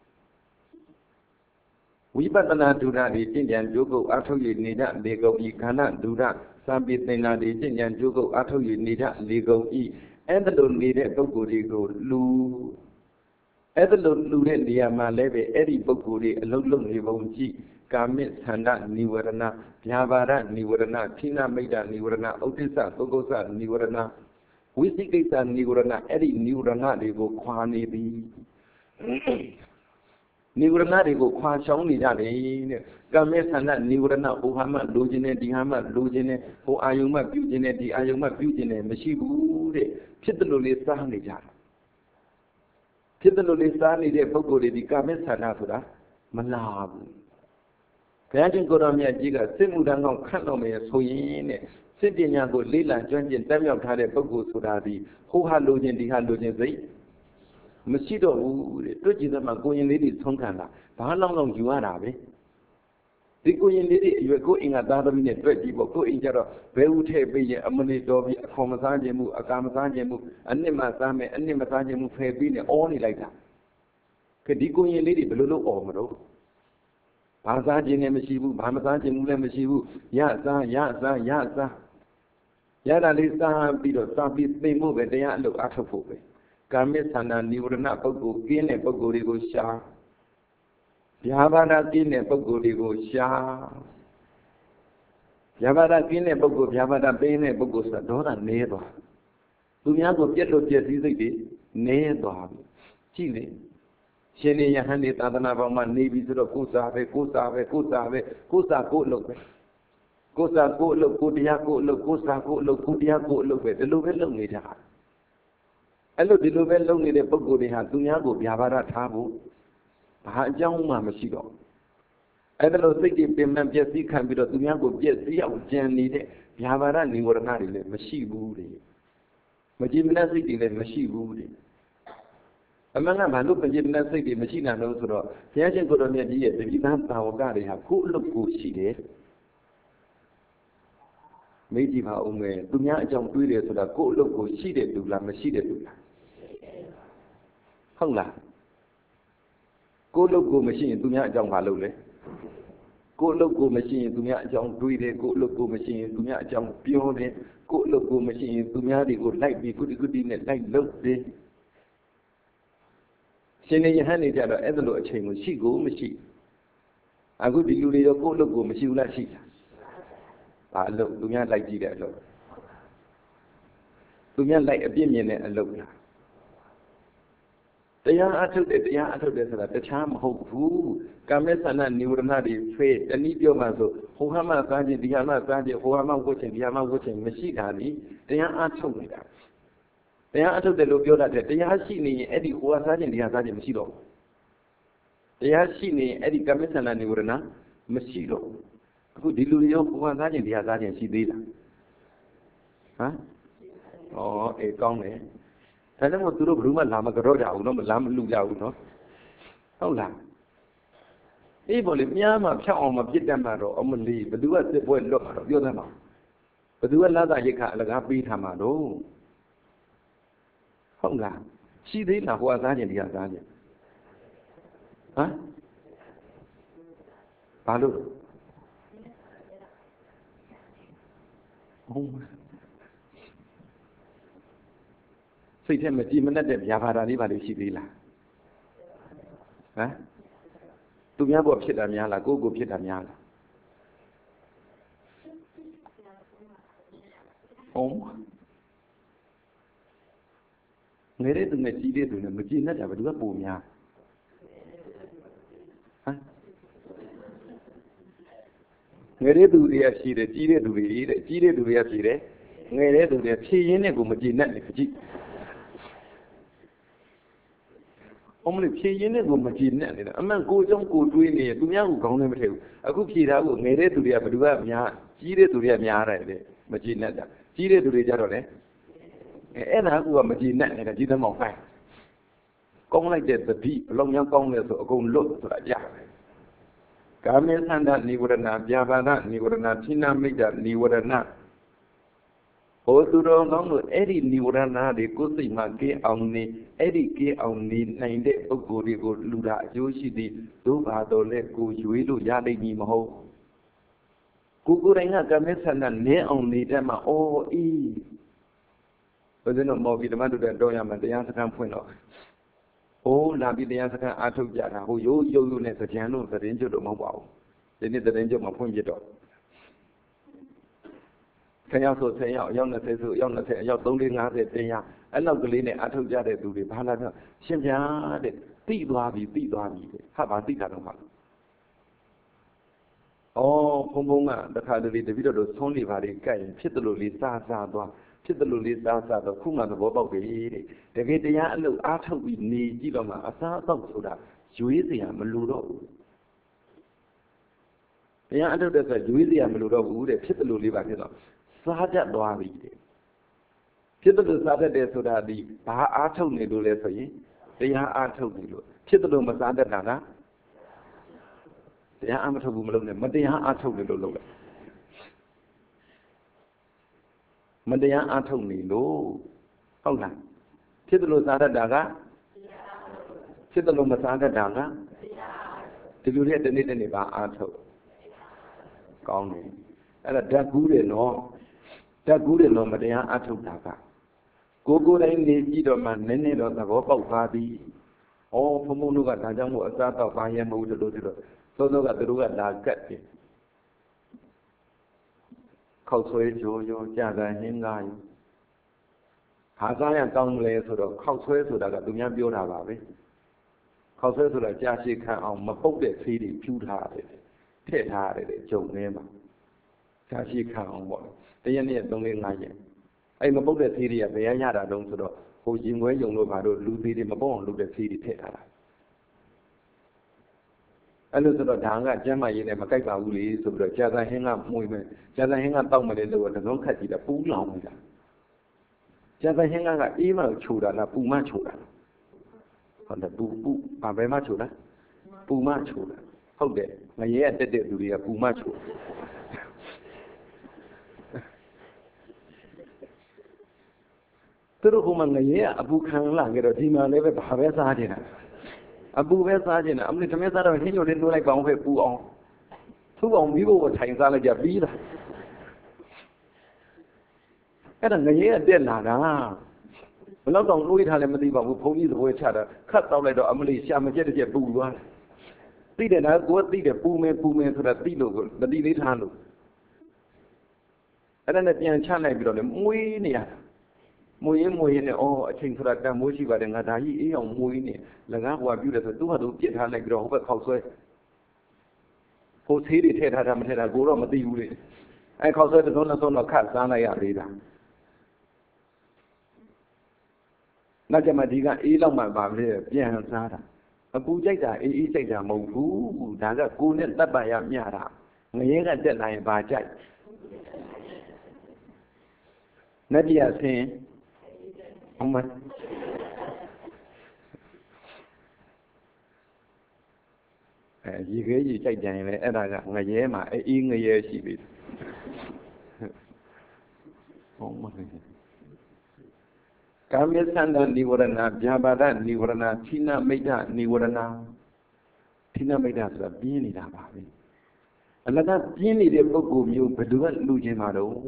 ဝိပဿနာဒုရတွေကျင့်ကြံကြိုးကုပ်အားထုတ်ရနေကြလေကုန်ဤခန္ဓာဒုရစာပေသင်္ဃာတွေကျင့်ကြံကြိုးကုပ်အားထုတ်ရနေကြလေကုန်ဤအဲ့ဒါလိုနေတဲ့ပုဂ္ဂိုလ်တွေကိုလူအဲ့ဒါလိုလူတဲ့နေရာမှာလည်းပဲအဲ့ဒီပုဂ္ဂိုလ်တွေအလုံးလုံးနေပုံကြည့်ကာမိသန္တနိဝရဏဗျာပါဒနိဝရဏခိနမိတ်တနိဝရဏဥဒိစ္စသုကုသနိဝရဏဝိသိကိစ္စနိဝရဏအဲ့ဒီနိဝရဏတွေကိုခွာနေသည်နိဝရဏတွေကိုခွာချောင်းနေကြတယ်တဲ့ကာမိသန္တနိဝရဏဟိုဟာမှလိုချင်တယ်ဒီဟာမှလိုချင်တယ်ဟိုအာယုံမှပြုချင်တယ်ဒီအာယုံမှပြုချင်တယ်မရှိဘူးတဲ့ဖြစ်တယ်လို့လေးစားနေကြတာဖြစ်တယ်လို့လေးစားနေတဲ့ပုဂ္ဂိုလ်တွေဒီကာမိသန္တဆိုတာမလာဘူးဘုရားရှင်ကိုတော်မြတ်ကြီးကစစ်မှုတန်းကောင်းခန့်တော်မယ်ဆိုရင်တဲ့စစ်ပညာကိုလေးလံကျွမ်းကျင်တက်မြောက်ထားတဲ့ပုဂ္ဂိုလ်ဆိုတာဒီဟိုဟာလိုချင်ဒီဟာလိုချင်စိတ်မရှိတော့ဘူးတဲ့တွေ့ကြည့်သမှာကိုရင်လေးတွေဆုံးခံတာဘာလောက်ယူရတာပဲဒီကိုရင်လေးတွေအရွယ်ကိုအင်္ဂါသားသမီးနဲ့တွေ့ကြည့်ပေါ့ကိုအိမ်ကြတော့ဘဲဥထဲ့ပြီးရင်အမလီတော်ပြီးအခေါ်မစားခြင်းမှုအကာမစားခြင်းမှုအနှစ်မစားမယ်အနှစ်မစားခြင်းမှုဖယ်ပြီးနေအောနေလိုက်တာကဒီကိုရင်လေးတွေဘယ်လိုလုပ်အော်မလို့ဘာစားခြင်းလည်းမရှိဘူးဘာမစားခြင်းလည်းမရှိဘူးရစား Yada Lisa Bido Sabi, they move it, they are look at a foot. Kamisana, Niurana Pogo, Gin and Pogorigo Shah. Yavada Gin and Pogorigo Shah. Yavada Gin and Pogo, Yavada Bane and Bogosa, Dora neighbor. Dumiago Pietro Jessi, neighbor. Chile. Sheni Yahani Tadanava, Navy to the Kusave, Kusa, go look. Kusa, go look, Kudiako, look, Kusa, go look, Kudiako, look at the Luvel later. I look the Luvel only the Pogodi had Dumiago, Yavara Tabu. Young Mamma Shigo. I don't know, think if the man Jessie can be the Dumiago, Jessie, Jan needed, Yavara, you were not in the machine woody. Majimina City, the machine woody. Among them, I look at Jimina City, machine and also, the agent got on the idea that you can't our guy have cool look good, she did. Maybe how only Dunya Jong Twitter so that cool look good, she did do la machine do. Hung Go logo machine, Dunya Jong Halole. Go logo machine, Dunya Jong Twitter, go logo machine, Dunya Jong Pione, go logo machine, Dunya, they would like be good in it, like look this. Sending your hand in the other look chain, she go machine. I go to you, go logo machine, like she. I look, Dunya like that look. Dunya like a billion and look. They are told that the charm hope who Kamesana Nurana faith and need your mazo, Hohama Sadi, Diana Sadi, Hohama watching, Diana watching, Machine, they are told me that. They are told the Logiola that they are seen Eddie who was in the Azadi Machino. They are seen Eddie Kamesana Nurana, Machino, who Diluvio who was in the Azadi and she did. Huh? Oh, a gong. I don't want to do Bruma Lama Garoda, no Lam Luga. Oh, la. Even if Yama Chama Pitamaro, Omali, but do what the boy look at the other now. But do a lada yaka like a beat hamado. Oh, la. She did not was I in the Azania. Huh? Hello. Oh, say to me, Jim, that Yavara anybody she be like. Huh? To me, I go Pit Amiala, go Pit Amiala. Oh, Nere to Machide to the Magina, I would do a boom. Nere to the Ashire, Chile to the Chile to the Ashire, Nere to the Chile, Magina. Only Chile go Magina. A man goes on go doing it to young government. A good kid out Nere to the Abdua, Chile to the Amiara, Magina, Chile to the Jarone. And I go a Magina and a Gita Monfang. Gong like that, the deep, long young Congress or go look to that. Carmen Sanda, Niwarana, Javana, Niwarana, Tina Mida, Niwarana. Oturo long Eddie Niwarana, the Kusi Maki Omni, Eddie K Omni, named it Ogorigo Luda, Yoshi, Duba, Dole, Guilu, Yadi Nimo. Kukuranga, Carmen Sanda, ne only them all E. But then no more with the man to the Doyam and the answer can point off. Oh, Nabi the answer can out of Jana, who you net the channel, the danger of mobile. They need the danger of my point yet. Can you also say, young says, young say, you're only not a day. I love the lane out of Jada to the Palana. Shimja, the Tibabi, how about the Kadama? Oh, Pomonga, the Kadali, the video of Tony Valley, Pitululi, Sasa. Pitululi, Sasa, the Kuma, the Bobo, the Gedian, after we need Giloma, a Sasa Soda, Juizia, Maludo. The answer is a Juizia Maludo, who the Pitululi Vakino. Saja Doavi. Pitulu Saturday so that the Arto Nidu, they are Arto Nidu. Pitulu Masada Nana. They are amateur women, but they are Arto Nidu. Mandaya Antoni, no. How long? Pitalo Sada Daga? Pitalo Masada Daga? Did you get the Nidaniba Anto? Gone. And a dark good no. đã cú để lo mà để ăn thục đà cả cô đấy nên chỉ đó mà nên đó là có bảo phá đi ô phong môn nuôi cả trong một gia tộc bao nhiêu mẫu rồi tôi nuôi cả tôi là cất đi khẩu suy cho cha ra hiện ngay hạ gia nhà trong lề rồi đó khẩu suy rồi đó cả tụi nhau biểu đạt vào đấy khẩu suy rồi là cha sĩ khai ông mà bốc để phi đi phiêu thả đấy thế thả đấy để trồng nghe mà cha sĩ khai ông bọn thế nên đồng lên ngay vậy ai mà bốc để phi đi à về nhà đã đông rồi đó hồ chí mới dùng đồ vào đồ lưu phi đi mà bốc ông lưu để phi đi thế thả anh lúc đó tháng cả cha mày này mà cách vào lý rồi rồi cha ra hiện ngam mùi mà cha ra hiện ngam tông mà đến rồi là nó khát gì là bú lòng rồi cha ra hiện ngam cả ý mà chủ đó là bù ma chủ đó còn là bù mà về ma chủ đó bù ma chủ đó không để mà nhớ anh tết đủ đi là bù ma chủ tôi đâu có mà nhớ bù khang là cái đó thì mà lấy về bảo vệ sao thế nào bù vệ sao thế nào ông này thằng sao rồi hiện rồi lại bảo vệ bù ông thu ông biết bộ thành ra là giả bí rồi cái thằng người ấy tiền là đó nó còn nuôi thằng này mà đi vào một phố như thế chả đó khát tao lại đó ông lấy xe mà chết được bù quá tí để nó của tí để bù mê thôi là tí đồ là đi lấy thằng đồ cái này tiền cha này bị rồi mũi nè mũi này ô chính thôi là mũi chỉ vào để ngã đá ý ông mũi nè là ngã qua biểu là tôi hạt đồ chết thằng này bị rồi không phải khẩu xuôi phố xí thì thế thằng mà thế là cố rồi mà tiêu đi ai khẩu xuôi thì nó khát ra này à đi đó nó cho mà đi ra ý lòng mà bảo về bien hơn sao đó cú chạy ra ý chạy ra màu cú đã ra cú nên tất bài làm nhà đó người cái chuyện này bà chạy nó đi à thế ông mà gì chạy chạy này ở đây là người dễ mà ý người dễ chỉ bị ông mà Kamesanda Nivarana, Jabada Nivarana, Tina Meda Nivarana, Tina Meda là biến đi ra bảo đi. Anh ta biến đi để bốc gồm nhiều phải đưa lưu trên mà đâu.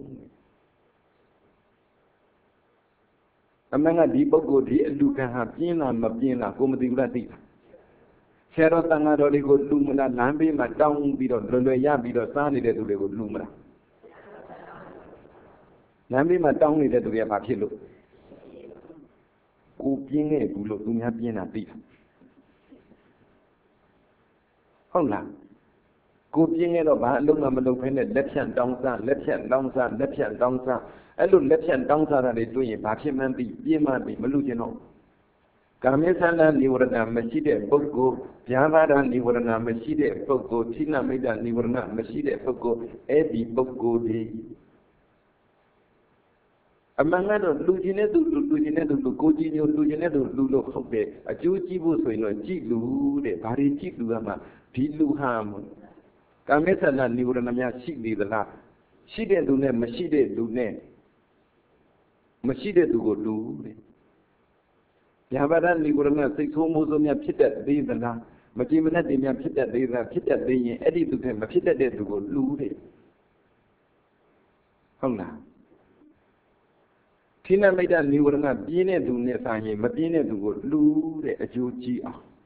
Anh ta đi bốc gồm đi lưu cả hạt biến là cô mà đi ra đi. Xe đó tăng ra đó đi cô lưu mà làm bên mà đông bị đó rồi ya bị đó xa đi để tụi cô lưu mà. Làm bên mà đông đi để tụi bà phiền luôn. Cô biến nghe tụi lộ tụi nhà biến là đi. Không làm. Cô biến nghe đó bà lúc mà mình đâu phải là lép chân đông ra ấy lúc lép chân đông ra thì tụi bà phiền mà bị biến mà bị mà lưu trên nó Kamesanda Nivarana Mashide Boko Vyavada Nivarana Mashide Boko Tina Meda Nivarana Mashide Boko Ebi Boko Di Amanga do Lujine do Koji Nyo Lujine do Lulo Hope a Juji Buso no Jilu de Bari Jiluama Pilu Ham Kamesanda Nivarana Shidi the La Shide Dune Mashide Dune Mashide Dugo Du Yavada Nivarana စိတ်ဆိုးမိုးဆိုးများဖြစ်တတ်သေးသလားမကြည်မနှက်တွေများဖြစ်တတ်သေးသလားဖြစ်တတ်သေးရင်အဲ့ဒီသူတွေမဖြစ်တတ်တဲ့သူကိုလူတယ်ဟုတ်လားခိနမိတ်တနိဝရဏပြင်းတဲ့သူနဲ့ဆိုင်ရင်မပြင်းတဲ့သူကိုလူတဲ့အကျိုးကြီး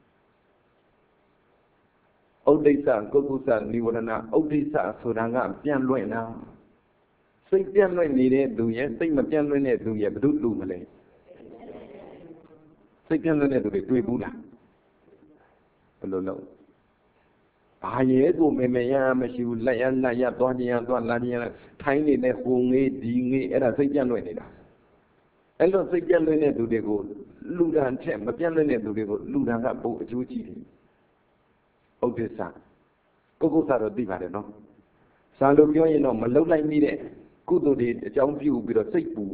အောင်ဥဒိစ္စကုက္ကုသနိဝရဏဥဒိစ္စဆိုတာကပြန်လွင့်တာစိတ်ပြန်လွင့်နေတဲ့သူရဲ့စိတ်မပြန်လွင့်တဲ့သူရဲ့ဘယ်သူလူမလဲစိတ်ပြန်လွင့်တဲ့သူတွေတွေ့ဘူးလားဘယ်လိုလုပ်ဘာရဲကိုမေရမရှိဘူးလက်ရသွားခြင်းသွားလာခြင်းထိုင်းနေတဲ့ဟိုငေးဒီငေးအဲ့ဒါစိတ်ပြန်လွင့်နေတာအဲ့လိုစိတ်ပြန်လွင့်တဲ့သူတွေကိုလူဒဏ်ထက်မပြန်လွင့်တဲ့သူတွေကိုလူဒဏ်ကပိုအကျိုးကြီးတယ်ဥဒိစ္စပုဂ္ဂိုလ်စာတော့သိပါတယ်နော်စာလို့ပြောရင်တော့မလုံလိုက်မိတဲ့ကုသိုလ်တွေအကြောင်းပြုပြီးတော့စိတ်ပူ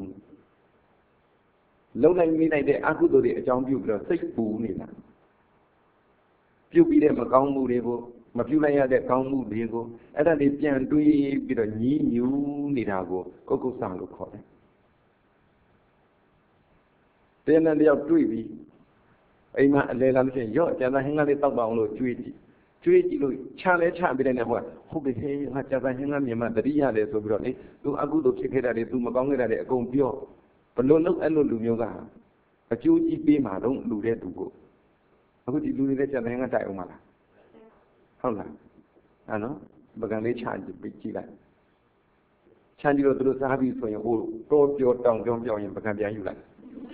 လုံလိုက်မိလိုက်တဲ့အကုသိုလ်တွေအကြောင်းပြုပြီးတော့စိတ်ပူနေတာပြုပြီးတဲ့မကောင်းမှုတွေကိုမပြုလိုက်ရတဲ့ကောင်းမှုတွေကိုအဲ့ဒါတွေပြန်တွေးပြီးတော့ညည်းညူးနေတာကိုကုက္ကုဆလို့ခေါ်တယ်တင်းနဲ့တယောက်တွေးပြီးအိမ်မှာအလဲလာလို့ရှိရင်ရော့ကျန်တဲ့ဟင်းကလေးတောက်ပါအောင်လို့ကြွေးကြည့်ကျွေးကြည့်လို့ချလဲချပြီးတဲ့နေဟိုဟုတ်တယ်ဟဲ့ငါကြာသာဟင်းကမြန်မာတတိရတယ်ဆိုပြီးတော့လေသူအကုသို့ဖြစ်ခဲ့တာတွေသူမကောင်းခဲ့တာတွေအကုန်ပြောဘလို့လို့အဲ့လိုလူမျိုးကအကျိုးကြီးပေးမှာတော့လူတဲ့သူကိုအခုဒီလူတွေလည်းကြာသာဟင်းကတိုက်အောင်မလားဟုတ်လားအဲ့နော်ပကံလေးချကြည့်လိုက်ချမ်းကြည့်လို့သူတို့စားပြီးဆိုရင်ဟိုတော့ပြောတောင်ပြောရင်ပကံပြန်ယူလိုက်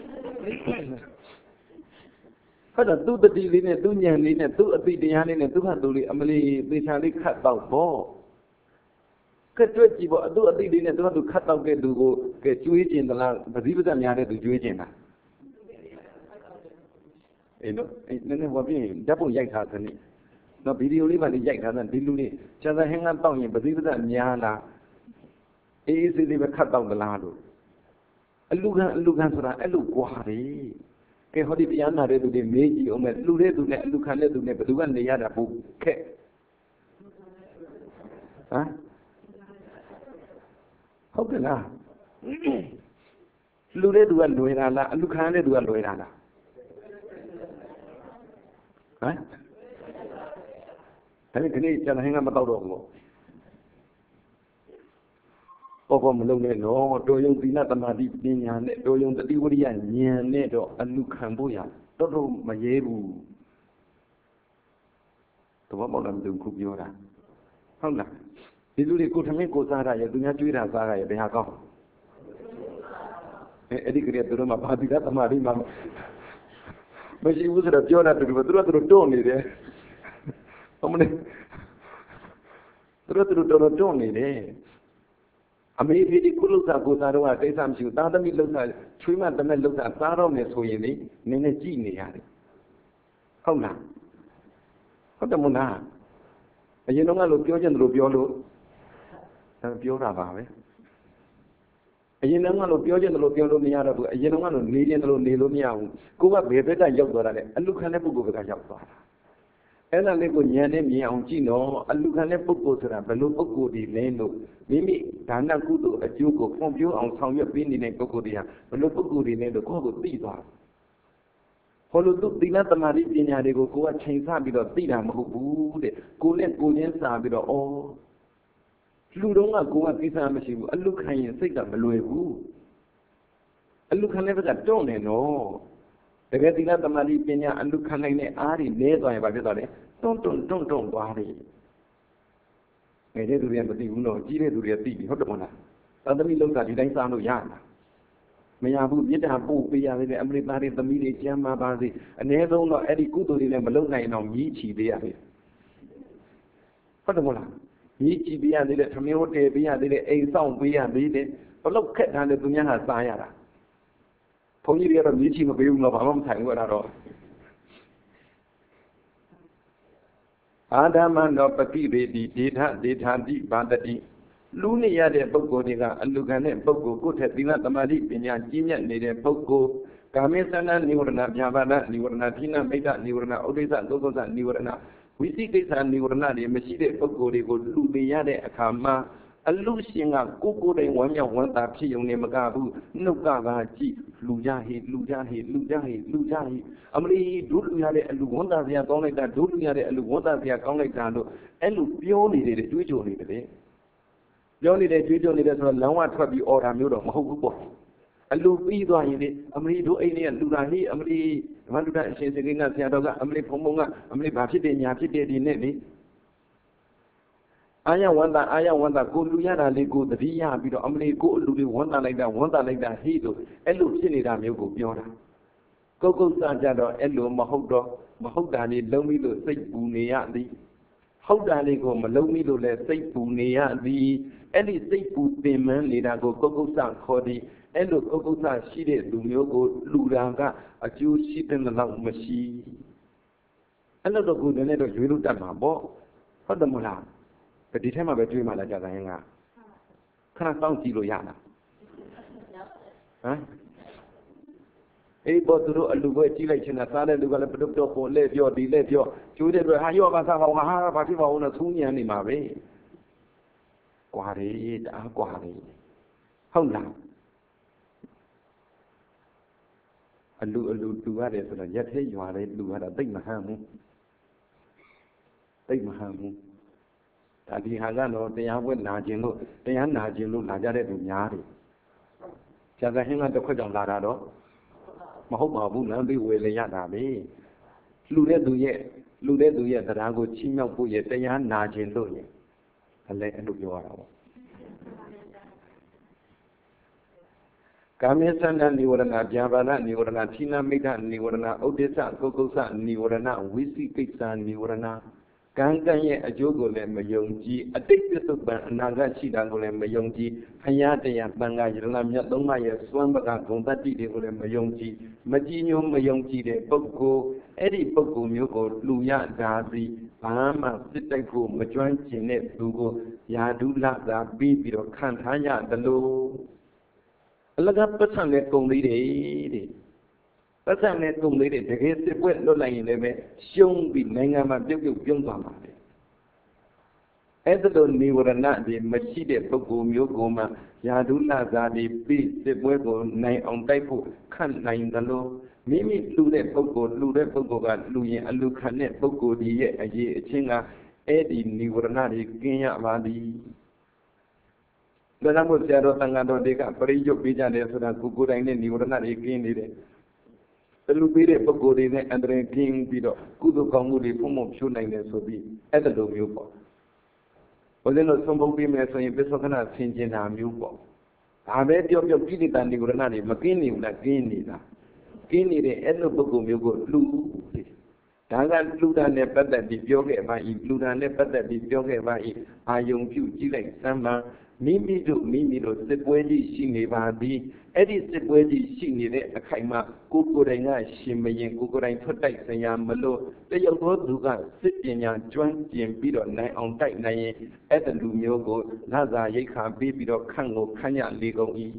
ဟုတ်တော့သူ့တတိလေးနဲ့သူ့ဉာဏ်လေးနဲ့သူ့အသိတရားလေးနဲ့သူ့ဟာသူလေးအမလီသေချာလေးခတ်တော့ပေါ့ကဲတွေ့ကြည့်ပေါ့သူ့အသိလေးနဲ့သူ့ဟာသူခတ်တော့တဲ့သူကိုကဲကျွေးကျင်သလားပဇိပဇတ်များတဲ့သူကျွေးကျင်တာအေးနော်အေးနည်းနည်းဟောပြရင်ဓာတ်ပုံရိုက်ထားသနည်းနော်ဗီဒီယိုလေးပါလေးရိုက်ထားတဲ့ဒီလူလေးကျန်တဲ့ဟင်းကတောက်ရင်ပဇိပဇတ်များလားအေးအေးဆေးဆေးပဲခတ်တော့သလားလို့အလူခံဆိုတာအဲ့လိုကွာတယ်ကဲဟောဒီတရားနာတဲ့သူတွေမေးကြည့်အောင်မဲ့လူတဲ့သူနဲ့အလူခံတဲ့သူနဲ့ဘယ်သူကနေရတာပို့ခက်ဟမ်ဟုတ်ကဲ့လားလူတဲ့သူကလွယ်တာလားအလူခံတဲ့သူကလွယ်တာလားဟမ်ဒါနဲ့ဒီနေ့ကျန်တဲ့ဟင်းကမတော့တော့ဘူးပေါ့မလုံးနဲ့တော့တော်ယုံသီလသမာဓိပညာနဲ့တော်ယုံတတိဝရိယဉာဏ်နဲ့တော့အလူခံဖို့ရတော်မရဲဘူးတော့ပေါ့လားမသိဘူးခုပြောတာဟုတ်လားဒီလူတွေကိုထမင်းကိုစားတာရသူများကျွေးတာစားတာရဘယ်ဟာကောင်းအဲ့ဒီကလေးတို့မှဘာသီလသမာဓိမှမရှိဘူးဆိုတော့ပြောတာတူတူသူတို့တွန့်နေတယ်ဟုတ်မလဲသူတို့တွန့်နေတယ်အမေဖေဒီကုလစာကိုစားတော့ကိစ္စမရှိဘူးသားသမီးလှုပ်တာချွေးမတမက်လှုပ်တာစားတော့မယ်ဆိုရင်လေနည်းနည်းကြည့်နေရတယ်ဟုတ်လားဟုတ်တယ်မလားအရင်တော့ကလို့ပြောချင်တယ်လို့ပြောလို့ပြောတာပါပဲအရင်တော့ကလို့ပြောချင်တယ်လို့ပြောလို့မရတော့ဘူးအရင်တော့ကလို့နေချင်တယ်လို့နေလို့မရဘူးကိုကဘယ်ဘက်ကရောက်သွားတာလဲအလူခံတဲ့ပုဂ္ဂိုလ်ဘက်ကရောက်သွားတာအဲ့ဒါလေးကိုဉာဏ်နဲ့မြင်အောင်ကြည့်တော့အလူခံတဲ့ပုဂ္ဂိုလ်ဆိုတာဘယ်လိုပုဂ္ဂိုလ်ဒီလဲလို့မိမိဒါနကုသိုလ်အကျိုးကိုဖွံ့ဖြိုးအောင်ဆောင်ရွက်ပေးနေတဲ့ပုဂ္ဂိုလ်တွေဟာဘယ်လိုပုဂ္ဂိုလ်တွေလဲလို့ကိုယ့်ကိုသိသွားတယ်။ဟောလို့သူသီလသမာဓိပညာတွေကိုကိုယ်ကချိန်ဆပြီးတော့သိတာမဟုတ်ဘူးတဲ့။ကိုယ်နဲ့ကိုယ်ချင်းစာပြီးတော့လူတုံးကကိုယ်ကကိစ္စမရှိဘူးအလူခံရင်စိတ်ကမလွယ်ဘူး။အလူခံတဲ့ဘက်ကတွန့်နေတော့တကယ်သီလသမာဓိပညာအလူခံနိုင်တဲ့အားတွေလဲသွားရင်ဘာဖြစ်သွားလဲတွန့်သွားတယ်ငယ်တဲ့သူတွေကမသိဘူးတော့ကြီးတဲ့သူတွေကသိပြီဟုတ်တယ်မဟုတ်လားသာသမီလုံးတာဒီတိုင်းစားလို့ရလားမရဘူးမြစ်တာပို့ပေးရသေးတယ်အမရိသားတွေသမီးတွေကျမ်းမာပါစေအ ਨੇ ဆုံးတော့အဲ့ဒီကုသိုလ်တွေလည်းမလုံနိုင်တော့မြည်ချီပေးရသေးတယ်ဟုတ်တယ်မဟုတ်လားမြည်ချီပေးရသေးတယ်သမင်းဝတ်တယ်ပေးရသေးတယ်အိမ်ဆောင်ပေးရသေးတယ်ဘလို့ခက်တာလဲသူများကစားရတာဘုန်းကြီးတွေကတော့မြည်ချီမပေးဘူးတော့ဘာမှမဆိုင်ဘူးအဲ့ဒါတော့အာဓမ္မနောပတိရေတိဒေထတိဘာတတိလူနေရတဲ့ပုဂ္ဂိုလ်တွေကအလူခံတဲ့ပုဂ္ဂိုလ်ကိုယ်ထက်သီလသမာဓိပညာကြီးမြတ်နေတဲ့ပုဂ္ဂိုလ်ကာမေသနာနိဝရဏဗျာပါဒနိဝရဏဌိနမိတ်တနိဝရဏဥဒိစ္စသုသောသနိဝရဏဝိသိကိစ္စနိဝရဏတွေမရှိတဲ့ပုဂ္ဂိုလ်တွေကိုလူနေရတဲ့အခါမှာအလူရှင်ကကိုယ်တိုင်ဝမ်းမြောက်ဝမ်းသာဖြစ်ုံနဲ့မကဘူးနှုတ်ကပါကြည့်လူကြဟိအမလီဒုလူရတဲ့အလူဝန်သားစရာကောင်းလိုက်တာဒုလူရတဲ့အလူဝန်သားစရာကောင်းလိုက်တာလို့အဲ့လိုပြောနေတယ်တွေးကြုံနေတယ်ပြောနေတယ်ကြွေးကြော်နေတယ်ဆိုတော့လမ်းဝထွက်ပြီးအော်တာမျိုးတော့မဟုတ်ဘူးပေါ့အလူပြီးသွားရင်လေအမလီတို့အိမ်လေးကလူတာဟိအမလီဓမ္မလူတာအရှင်စကိန်းကဆရာတော်ကအမလီဖုံကအမလီဘာဖြစ်တယ်ညာဖြစ်တယ်ဒီနဲ့လေအာယဝန္တာကိုလူရတာလေးကိုတတိယပြီးတော့အမလီကိုအလူတွေဝန္တာလိုက်တာဟိလို့အဲ့လိုဖြစ်နေတာမျိုးကိုပြောတာကုတ်စကြတော့အဲ့လိုမဟုတ်တာလေးလုံးပြီးလို့စိတ်ပူနေရသည်ဟုတ်တာလေးကိုမလုံးမိလို့လဲစိတ်ပူနေရသည်အဲ့ဒီစိတ်ပူပင်ပန်းနေတာကိုကုတ်စခေါ်သည်အဲ့လိုကုတ်စရှိတဲ့လူမျိုးကိုလူတာကအကျိုးရှိတဲ့လောက်မရှိအဲ့လိုတော့ကိုယ်နဲ့တော့ရွေးလို့တတ်မှာပေါ့ဟုတ်တယ်မလားဒီထဲမှာပဲတွေးမှလာကြတိုင်းကခဏစောင့်ကြည့်လို့ရလားဟမ်အေးပေါ်သူတို့အလူပဲကြည့်လိုက်ချင်တာစားတဲ့လူကလည်းပတုတ်တော့ပေါ်လဲပြောဒီလဲပြောကျိုးတဲ့အတွက်ဟာရောပါစားပါဦးဟာဘာဖြစ်ပါဦးနဲ့သုံးညံနေမှာပဲကွာရီတအားကွာရီဟုတ်လားအလူတူရတယ်ဆိုတော့ရက်သေးရွာလေးလူရတာသိမ့်မဟမ်းဘူးတိတ်မဟန်ဘူးဒါဒီဟာကတော့တရားဝဲနာခြင်းလို့တရားနာခြင်းလို့လာကြတဲ့သူများတယ်ဆရာကဟင်းကတစ်ခွက်ကြောင့်လာတာတော့မဟုတ်ပါဘူးလမ်းပြီးဝယ်လေရတာပဲလူတဲ့သူရဲ့တရားကိုချီးမြှောက်ဖို့ရဲ့တရားနာခြင်းလို့ရဲ့အလဲအဲ့လိုပြောရတာပေါ့ကာမေသန္တနိဝရဏဗျာပါဒနိဝရဏသီနာမိဋ္ဌနိဝရဏဥဒိစ္စကုက္ကုသနိဝရဏဝိသိကိစ္စနိဝရဏကံကံရဲ့အကျိုးကိုလည်းမယုံကြည်အတိတ်ပြစ္ဆုတ်ပံအနာဂတ်ရှိတာကိုလည်းမယုံကြည်ဖယားတရားတန်ခါယရဏမြတ်သုံးပါးရဲ့စွမ်းပကဂုဏ်တတ္တိတွေကိုလည်းမယုံကြည်မကြည်ညိုမယုံကြည်တဲ့ပုဂ္ဂိုလ်အဲ့ဒီပုဂ္ဂိုလ်မျိုးကိုလူရတာသည်ဘာမှစစ်တိုက်ကိုမကျွမ်းကျင်တဲ့သူကိုယာဓုလသာပြီးပြီးတော့ခံထားရတယ်လို့အလကပတ်စံနဲ့ကုန်သေးတယ်တဲ့ပတ်စံနဲ့ကုန်သေးတယ်တကယ်စစ်ပွဲလွတ်လိုက်ရင်လည်းပဲရှုံးပြီးနိုင်ငံမှာပြုတ်ပြုံးသွားမှာပဲအဲ့ဒါလိုနိဝရဏဒီမရှိတဲ့ပုဂ္ဂိုလ်မျိုးကိုမှယာဓုလသာဒီပြီးစစ်ပွဲကိုနိုင်အောင်တိုက်ဖို့ခန့်နိုင်တယ်လို့မိမိလူတဲ့ပုဂ္ဂိုလ်ကလူရင်အလူခံတဲ့ပုဂ္ဂိုလ်ဒီရဲ့အရေးအချင်းကအဲ့ဒီနိဝရဏတွေကင်းရပါသည်ဒါကြောင့်မို့ဆရာတော်တန်ခါတော်တွေကပရိယုတ်ပေးကြတယ်ဆိုတာကိုယ်တိုင်နဲ့နိဝရဏတွေကင်းနေတယ်ဘယ်လိုပေးတဲ့ပုဂ္ဂိုလ်တွေနဲ့အန္တရာယ်ကင်းပြီးတော့ကုသိုလ်ကောင်းမှုတွေဖုံးဖုံးဖြိုးနိုင်တယ်ဆိုပြီးအဲ့ဒါလိုမျိုးပေါ့ဘုရားတို့သုံးဖို့ပြီးမယ်ဆိုရင်ပစ္စုခဏဆင်ကျင်တာမျိုးပေါ့ဒါပဲပြောကိလေသာနိဝရဏတွေမကင်းနေဘူးလားကင်းနေတာကင်းနေတဲ့အဲ့လိုပုဂ္ဂိုလ်မျိုးကိုလူဒါကလူတာနဲ့ပတ်သက်ပြီးပြောခဲ့ပါ၏လူတာနဲ့ပတ်သက်ပြီးပြောခဲ့ပါ၏အာယုံပြုကြည့်လိုက်စမ်းပါမိမိတို့စစ်ပွဲကြီးရှိနေပါသည်အဲ့ဒီစစ်ပွဲကြီးရှိနေတဲ့အခိုင်မှာကိုယ်တိုင်ကရှင်မရင်ကိုယ်တိုင်ထွက်တိုက်ဆရာမလို့တယောက်သောသူကစစ်ပညာကျွမ်းကျင်ပြီးတော့နိုင်အောင်တိုက်နိုင်ရင်အဲ့တလူမျိုးကိုလသာရိတ်ခါပြီးပြီးတော့ခန့်ကိုခန့်ရလေကုန်၏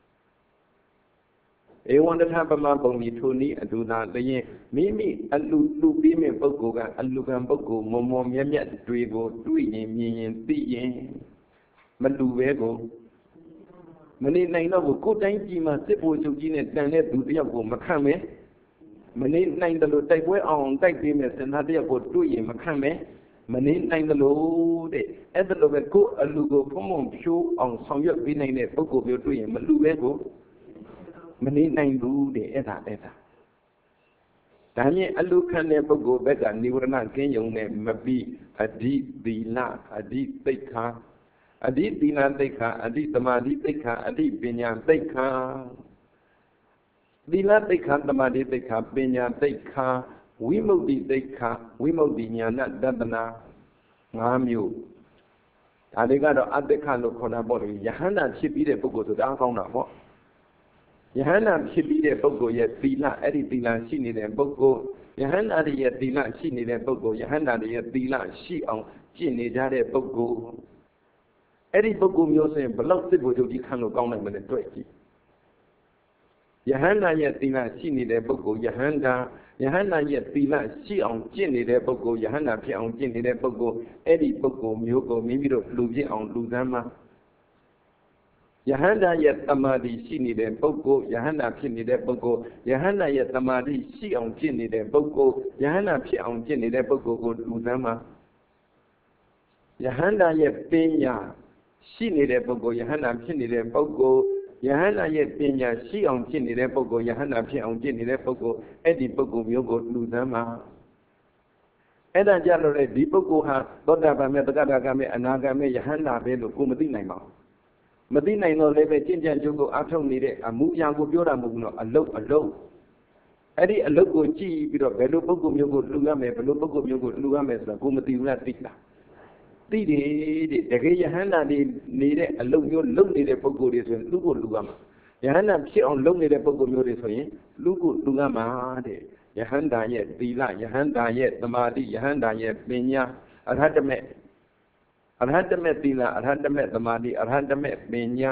ဧဝံတထပမပုံဒီထိုနည်းအတူသာလျင်မိမိအလူပြီးမဲ့ပုဂ္ဂိုလ်ကအလူကံပုဂ္ဂိုလ်မောမြတ်တွေကိုတွေ့ရင်မြင်ရင်သိရင်မလူပဲကိုမနေနိုင်တော့ဘူးကိုယ်တိုင်းကြီးမှာစစ်ဖို့ချုပ်ကြီးနဲ့တန်တဲ့သူတယောက်ကိုမခံမဲမနေနိုင်တယ်လို့တိုက်ပွဲအောင်တိုက်ပေးမယ်စင်သားတယောက်ကိုတွေ့ရင်မခံမဲမနေနိုင်တယ်လို့တဲ့အဲ့ဒါလိုပဲကိုယ်အလူကိုဖုံဖြိုးအောင်ဆောင်ရွက်ပေးနိုင်တဲ့ပုဂ္ဂိုလ်မျိုးတွေ့ရင်မလူပဲကိုမနေနိုင်ဘူးတဲ့အဲ့ဒါဒါမြင်အလူခံတဲ့ပုဂ္ဂိုလ်ဘက်ကနိဝရဏကင်းယုံနဲ့မပြီးအဓိသီလအဓိသိက္ခာအဓိသီလသိက္ခာအဓိသမာဓိသိက္ခာအဓိပညာသိက္ခာသီလသိက္ခာသမာဓိသိက္ခာပညာသိက္ခာဝိမု ക്തി သိက္ခာဝိမု ക്തി ဉာဏတတနာ၅မျိုးဒါတွေကတော့အသိက္ခလို့ခေါ်တာပေါ့လေယဟန္တာဖြစ်ပြီးတဲ့ပုဂ္ဂိုလ်ဆိုတာအားကောင်းတာပေါ့ယဟန္တာဖြစ်ပြီးတဲ့ပုဂ္ဂိုလ်ရဲ့သီလအဲ့ဒီသီလရှိနေတဲ့ပုဂ္ဂိုလ်ယဟန္တာရဲ့သီလရှိနေတဲ့ပုဂ္ဂိုလ်ယဟန္တာရဲ့သီလရှိအောင်ကျင့်နေကြတဲ့ပုဂ္ဂိုလ်အဲ့ဒီပုဂ္ဂိုလ်မျိုးဆိုရင်ဘလောက်စစ်ဘုရားကြီးခံလို့ကောင်းနိုင်မလဲတွေ့ကြည့်ယဟန္တာရဲ့သီလရှိနေတဲ့ပုဂ္ဂိုလ်ယဟန္တာရဲ့သီလရှိအောင်ကျင့်နေတဲ့ပုဂ္ဂိုလ်ယဟန္တာဖြစ်အောင်ကျင့်နေတဲ့ပုဂ္ဂိုလ်အဲ့ဒီပုဂ္ဂိုလ်မျိုးကိုမိမိတို့လူပြည့်အောင်လူသမ်းမှာယဟန္တာရဲ့သမာဓိရှိနေတဲ့ပုဂ္ဂိုလ်ယဟန္တာဖြစ်နေတဲ့ပုဂ္ဂိုလ်ယဟန္တာရဲ့သမာဓိရှိအောင်ကျင့်နေတဲ့ပုဂ္ဂိုလ်ယဟန္တာဖြစ်အောင်ကျင့်နေတဲ့ပုဂ္ဂိုလ်ကိုလူသမ်းမှာယဟန္တာရဲ့ပညာရှိနေတဲ့ပုဂ္ဂိုလ်ယဟန္တာဖြစ်နေတဲ့ပုဂ္ဂိုလ်ယဟန္တာရဲ့ပညာရှိအောင်ကျင့်နေတဲ့ပုဂ္ဂိုလ်ယဟန္တာဖြစ်အောင်ကျင့်နေတဲ့ပုဂ္ဂိုလ်အဲ့ဒီပုဂ္ဂိုလ်မျိုးကိုလူသမ်းမှာအဲ့ဒါကြလို့လေဒီပုဂ္ဂိုလ်ဟာသောတာပန်မဲ့တက္ကတာကမဲ့အနာဂတ်မဲ့ယဟန္တာပဲလို့ကိုမသိနိုင်ပါဘူးမသိနိုင်တော့လည်းပဲကျင့်ကြံကြိုးကိုအားထုတ်နေတဲ့အမှုအရာကိုပြောတာမဟုတ်ဘူးနော်အလုတ်အဲ့ဒီအလုတ်ကိုကြည့်ပြီးတော့ဘယ်လိုပုဂ္ဂိုလ်မျိုးကိုလူရမယ်ဘယ်လိုပုဂ္ဂိုလ်မျိုးကိုလူရမယ်ဆိုတာကိုမသိဘူးလားသိလားသိတယ်တဲ့တကယ်ယဟန္တာနေနေတဲ့အလုတ်မျိုးလုံနေတဲ့ပုဂ္ဂိုလ်တွေဆိုရင်လူကိုလူရမှာယဟန္တာဖြစ်အောင်လုံနေတဲ့ပုဂ္ဂိုလ်မျိုးတွေဆိုရင်လူကိုလူရမှာတဲ့ယဟန္တာရဲ့သီလယဟန္တာရဲ့သမာဓိယဟန္တာရဲ့ပညာအရဟတမေသီလအရဟတမေသမာဓိအရဟတမေပညာ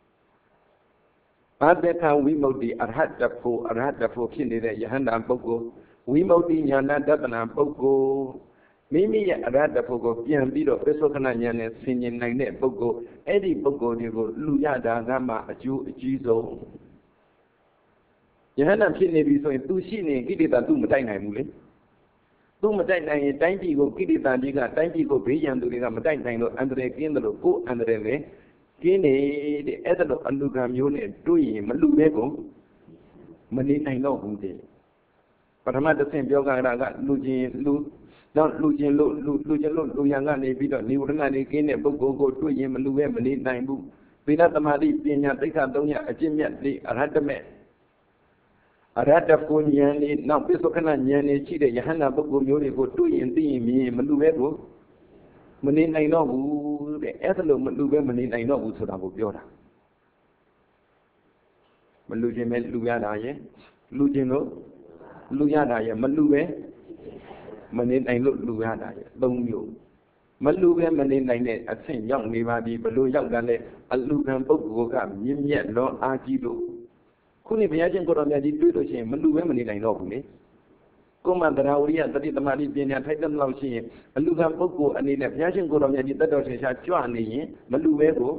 ဘာတေခဝိမု ക്തി အရဟတဖို့ဖြစ်နေတဲ့ယဟန္တာပုဂ္ဂိုလ်ဝိမု ക്തി ဉာဏတတနာပုဂ္ဂိုလ်မိမိရဲ့အရဟတဖို့ကိုပြန်ပြီးတော့ပစ္စုခဏဉာဏ်နဲ့ဆင်ញင်နိုင်တဲ့ပုဂ္ဂိုလ်အဲ့ဒီပုဂ္ဂိုလ်တွေကိုလူရတာကမှအကျိုးအကြီးဆုံးယဟန္တာဖြစ်နေပြီဆိုရင်သူရှိနေကိလေသာသူမတိုက်နိုင်ဘူးလေသူမတိုက်နိုင်ရင်တိုင်းပြည်ကိုကိရိတာကြီးကတိုင်းပြည်ကိုဘေးရန်သူတွေကမတိုက်နိုင်လို့အန္တရာယ်ကင်းတယ်လို့ကိုယ်အန္တရာယ်လည်းကင်းနေတဲ့အဲ့ဒါလို့အလူခံမျိုးနဲ့တွေ့ရင်မလူပဲကိုမနေနိုင်တော့ဘူးတဲ့ပထမတစ်ဆင့်ပြောကြတာကလူချင်းလူတော့လူချင်းလို့လူရန်ကနေပြီးတော့နိဝရဏနေကင်းတဲ့ပုဂ္ဂိုလ်ကိုတွေ့ရင်မလူပဲမနေနိုင်ဘူးသီလသမာဓိပညာသိက္ခာ၃ရပ်အကျင့်မြတ်လေးအရဟတမေအရဟတကိုဉာဏ်လေးနောက်ပိဿကနာဉာဏ်လေးရှိတဲ့ယဟန္တာပုဂ္ဂိုလ်မျိုးတွေကိုတွေ့ရင်သိရင်မြင်မလူပဲကိုမနေနိုင်တော့ဘူးတဲ့အဲ့ဒါလို့မလူပဲမနေနိုင်တော့ဘူးဆိုတာကိုပြောတာမလူခြင်းပဲလူရတာရဲ့လူခြင်းလို့လူရတာရဲ့မလူပဲမနေနိုင်လို့လူရတာရဲ့၃မျိုးမလူပဲမနေနိုင်တဲ့အဆင့်ရောက်နေပါပြီဘလို့ရောက်တာလဲအလူခံပုဂ္ဂိုလ်ကမြင့်မြတ်လွန်အားကြီးလို့ခုနေ့ဘုရားရှင်ကိုတော်မြတ်ကြီးတွေ့လို့ရှိရင်မလူပဲမနေနိုင်တော့ဘူးလေကိုမန္တရာဝရိယတတိသမารိပညာထိုက်တဲ့လောက်ရှိရင်အလူခံပုဂ္ဂိုလ်အနေနဲ့ဘုရားရှင်ကိုတော်မြတ်ကြီးတတ်တော်ထင်ရှားကြွနေရင်မလူပဲကို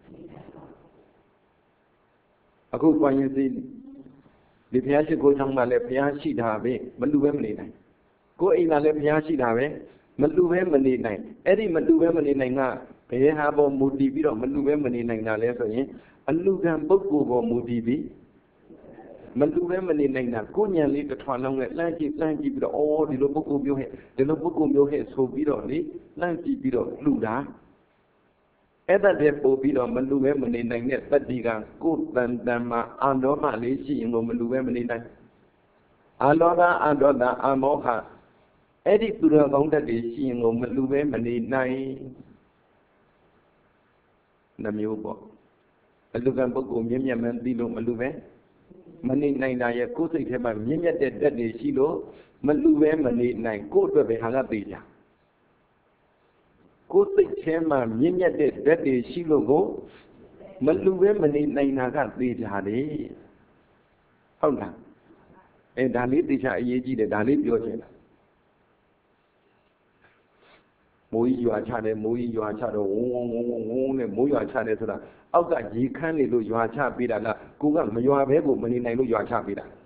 အခုပွားရင်စီဒီဘုရားရှိခိုးချောင်းမှာလည်းဘုရားရှိတာပဲမလူပဲမနေနိုင်ကိုယ်အိမ်ကလည်းဘုရားရှိတာပဲမလူပဲမနေနိုင်အဲ့ဒီမလူပဲမနေနိုင်ကဘယ်ဟာပေါ်မူတည်ပြီးတော့မလူပဲမနေနိုင်တာလဲဆိုရင်အလူခံပုဂ္ဂိုလ်ပေါ်မူတည်ပြီးမလူပဲမနေနိုင်တာကိုဉာဏ်လေးတစ်ထွာလုံးနဲ့လှမ်းကြည့်ပြီးတော့အော်ဒီလိုပုဂ္ဂိုလ်မျိုးဟဲ့ဒီလိုပုဂ္ဂိုလ်မျိုးဟဲ့ဆိုပြီးတော့လေလှမ်းကြည့်ပြီးတော့လူတာအဲ့ဒါတည်းပို့ပြီးတော့မလူပဲမနေနိုင်တဲ့တတိကကိုယ်တန်တန်မှာအာလောဘလေးရှိရင်ကိုမလူပဲမနေနိုင်အာလောဘအာဒေါသအာမောဟအဲ့ဒီသူတော်ကောင်းတတ်တွေရှိရင်ကိုမလူပဲမနေနိုင်နှမျိုးပေါ့အလူကံပုဂ္ဂိုလ်မြင့်မြတ်မှန်းသိလို့မလူပဲမနေနိုင်တာရဲ့ကိုယ်စိတ်ထဲမှာမြင့်မြတ်တဲ့တက်တွေရှိလို့မလူပဲမနေနိုင်ကိုယ်အတွက်ပဲဟာကသိကြကိုယ်စိတ်ထဲမှာမြင့်မြတ်တဲ့တက်တွေရှိလို့ကိုမလူပဲမနေနိုင်တာကသိကြတယ်ဟုတ်လားအဲဒါလေးသိချအရေးကြီးတယ်ဒါလေးပြောချင်တာမိုးကြီးရွာချတယ်မိုးကြီးရွာချတော့ဝုန်းနဲ့မိုးရွာချတယ်ဆိုတာအောက်ကရေခမ်းနေလို့ရွာချပေးတာလားကိုကမရွာပဲကိုမနေနိုင်လို့ရွာချပေးတာ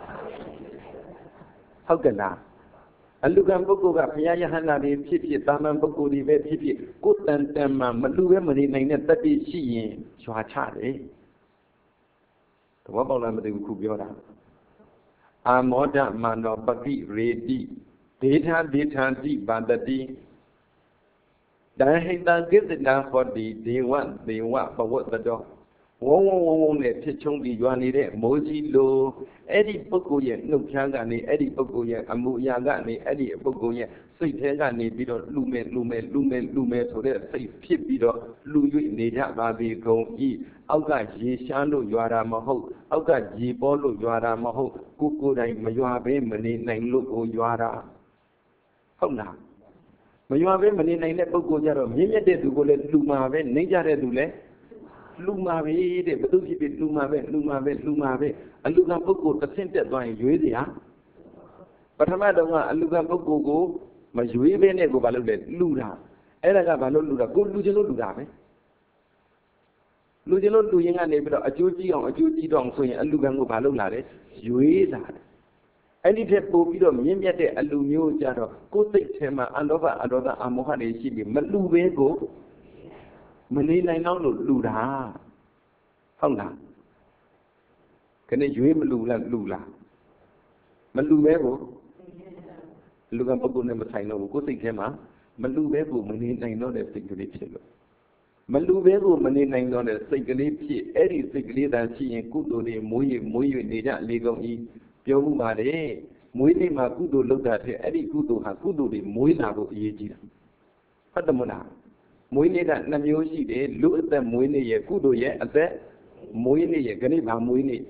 ဟုတ်ကဲ့လားအလူကံပုဂ္ဂိုလ်ကဘုရားယဟန္တာတွေဖြစ်ဖြစ်တာမန်ပုဂ္ဂိုလ်တွေပဲဖြစ်ဖြစ်ကိုယ်တန်တန်မှမလူပဲမနေနိုင်တဲ့တတိရှိရင်ရွာချတယ်သဘောပေါက်လားမသိဘူးခုပြောတာအာမောဒမာနောပတိရေတိဒေထာတိဗန္တတိတဟိတံကိစ္စနာဟောတိဒေဝပဝတ္တတောဝုန်းနဲ့ဖြစ်ချုံပြီးရွာနေတဲ့မိုးကြီးလိုအဲ့ဒီပုဂ္ဂိုလ်ရဲ့နှုတ်ခမ်းကနေအဲ့ဒီပုဂ္ဂိုလ်ရဲ့အမှုအရာကနေအဲ့ဒီပုဂ္ဂိုလ်ရဲ့စိတ်ထဲကနေပြီးတော့လူမဲ့ဆိုတဲ့စိတ်ဖြစ်ပြီးတော့လူ၍နေကြပါပြီကုန်ဤအောက်ကရေရှားလို့ရွာတာမဟုတ်အောက်ကရေပေါ်လို့ရွာတာမဟုတ်ကိုယ်တိုင်မရွာဘဲမနေနိုင်လို့ကိုရွာတာဟုတ်လားမရွာပဲမနေနိုင်တဲ့ပုဂ္ဂိုလ်ကြတော့မြင့်မြတ်တဲ့သူကိုလည်းလူမှာပဲနေကြတဲ့သူလည်းလူမှာပဲတဲ့ဘယ်သူဖြစ်ဖြစ်လူမှာပဲအလူကပုဂ္ဂိုလ်တစ်ဆင့်တက်သွားရင်ရွေးစရာပထမတုန်းကအလူကပုဂ္ဂိုလ်ကိုမရွေးဘဲနဲ့ကိုဘာလုပ်လဲလူတာအဲ့ဒါကဘာလို့လူတာကိုလူချင်းလို့လူတာပဲလူချင်းလို့လူရင်ကနေပြီးတော့အကျိုးကြီးတော့ဆိုရင်အလူကံကိုဘာလုပ်လာလဲရွေးတာအဲ့ဒီထက်ပိုပြီးတော့မြင့်မြတ်တဲ့အလူမျိုးကြတော့ကိုယ်စိတ်ထဲမှာအလောဘအဒေါသအမောဟတွေရှိပြီးမလူပဲကိုမနေနိုင်တော့လို့လူတာဟုတ်လားခဏရွေးမလူလားလူလားမလူပဲကိုလူကပုဂ္ဂိုလ်နဲ့မဆိုင်တော့ဘူးကိုယ်စိတ်ထဲမှာမလူပဲကိုမနေနိုင်တော့တဲ့စိတ်ကလေးဖြစ်လို့မလူပဲကိုမနေနိုင်တော့တဲ့စိတ်ကလေးဖြစ်အဲ့ဒီစိတ်ကလေးသာရှိရင်ကုသိုလ်တွေမွေး၍နေကြလေကုန်ဤပြောမှုပါတယ်မွေးနေ့မှာကုသိုလ်လုပ်တာတဲ့အဲ့ဒီကုသိုလ်ဟာကုသိုလ်တွေမွေးလာဖို့အရေးကြီးတာဟုတ်တယ်မလားမွေးနေ့က2မျိုးရှိတယ်လူအသက်မွေးနေ့ရဲ့ကုသိုလ်ရဲ့အသက်မွေးနေ့ရဲ့ခဏဗာမွေးနေ့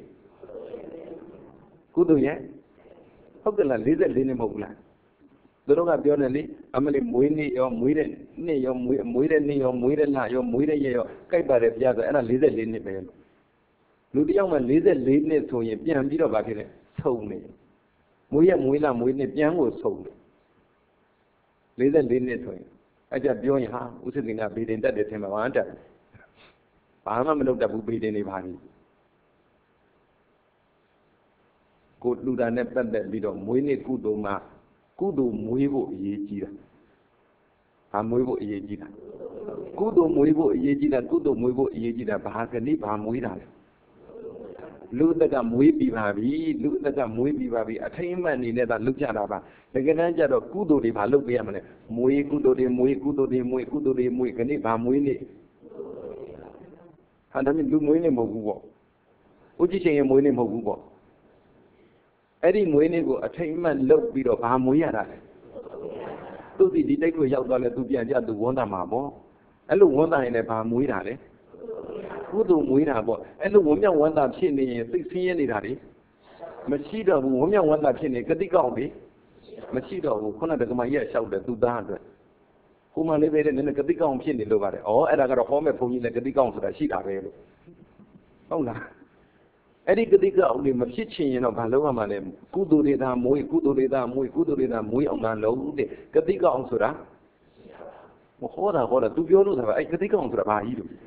ကုသိုလ်ရဲ့ဟုတ်ကဲ့လား44နှစ်မဟုတ်ဘူးလားသူတို့ကပြောတယ်လေအမလေးမွေးနေ့ရောမွေးတဲ့နှစ်ရောမွေးတဲ့နေ့ရောမွေးတဲ့လရောမွေးတဲ့ရက်ရောကြိုက်ပါတယ်ပြဆိုအဲ့ဒါ44နှစ်ပဲလူတယောက်မှ44နှစ်ဆိုရင်ပြန်ပြီးတော့ဗာဖြစ်တယ်ဆုံနေမွေးရမွေးလာမွေးနှစ်ပြန်ကိုဆုံတယ်44နှစ်ဆိုရင်အဲ့ကြပြောရင်ဟာဥစ္စသိနာဘေဒင်တက်တယ်ထင်မှာဘာတက်ဘာမှမလုပ်တတ်ဘူးဘေဒင်နေပါဘူးကိုလူတာနဲ့ပတ်သက်ပြီးတော့မွေးနေ့ကုသိုလ်မှာကုသိုလ်မွေးဖို့အရေးကြီးတာဘာမွေးဖို့အရေးကြီးတာကုသိုလ်မွေးဖို့အရေးကြီးတာကုသိုလ်မွေးဖို့အရေးကြီးတာဘာကနေ့ဘာမွေးတာလဲလူတက်ကမွေးပြီးပါပြီလူတက်ကမွေးပြီးပါပြီအထိမ့်အမှတ်အနေနဲ့သာလုပ်ကြတာပါတကယ်တမ်းကျတော့ကုသိုလ်တွေဘာလုပ်ပေးရမလဲမွေးကုသိုလ်တွေမွေးကုသိုလ်တွေမွေးကုသိုလ်တွေမွေးခဏဘာမွေးနေဟာဒါမျိုးလူမွေးနေမဟုတ်ဘူးပေါ့ဦးကြီးချင်းရမွေးနေမဟုတ်ဘူးပေါ့အဲ့ဒီမွေးနေကိုအထိမ့်အမှတ်လုပ်ပြီးတော့ဘာမွေးရတာလဲသူဒီတိတ်ကိုရောက်သွားလဲသူပြန်ကြသူဝန်တာမှာပေါ့အဲ့လိုဝန်တာရင်လည်းဘာမွေးတာလဲကုသိုလ်မွေးတာပေါ့အဲ့လိုဝမ်းမြောက်ဝမ်းသာဖြစ်နေရင်စိတ်ဆင်းရဲနေတာလေမရှိတော့ဘူးဝမ်းမြောက်ဝမ်းသာဖြစ်နေကတိကောက်လေမရှိတော့ဘူးခုနကဒကမကြီးကလျှောက်တယ်သူသားအတွက်ကိုမလေးပဲတဲ့နည်းနည်းကတိကောက်ဖြစ်နေလို့ပါတယ်ဩအဲ့ဒါကတော့ဟောမဲ့ဘုန်းကြီးလည်းကတိကောက်ဆိုတာရှိတာပဲလို့ဟုတ်လားအဲ့ဒီကတိကောက်လေးမဖြစ်ချင်ရင်တော့ဘာလုပ်ရမှာလဲကုသိုလ်တွေသာမွေးကုသိုလ်တွေသာမွေးကုသိုလ်တွေသာမွေးအောင်လားလုံးတဲ့ကတိကောက်ဆိုတာဟောတာသူပြောလို့ဆိုတာအဲ့ကတိကောက်ဆိုတာဘာကြီးလို့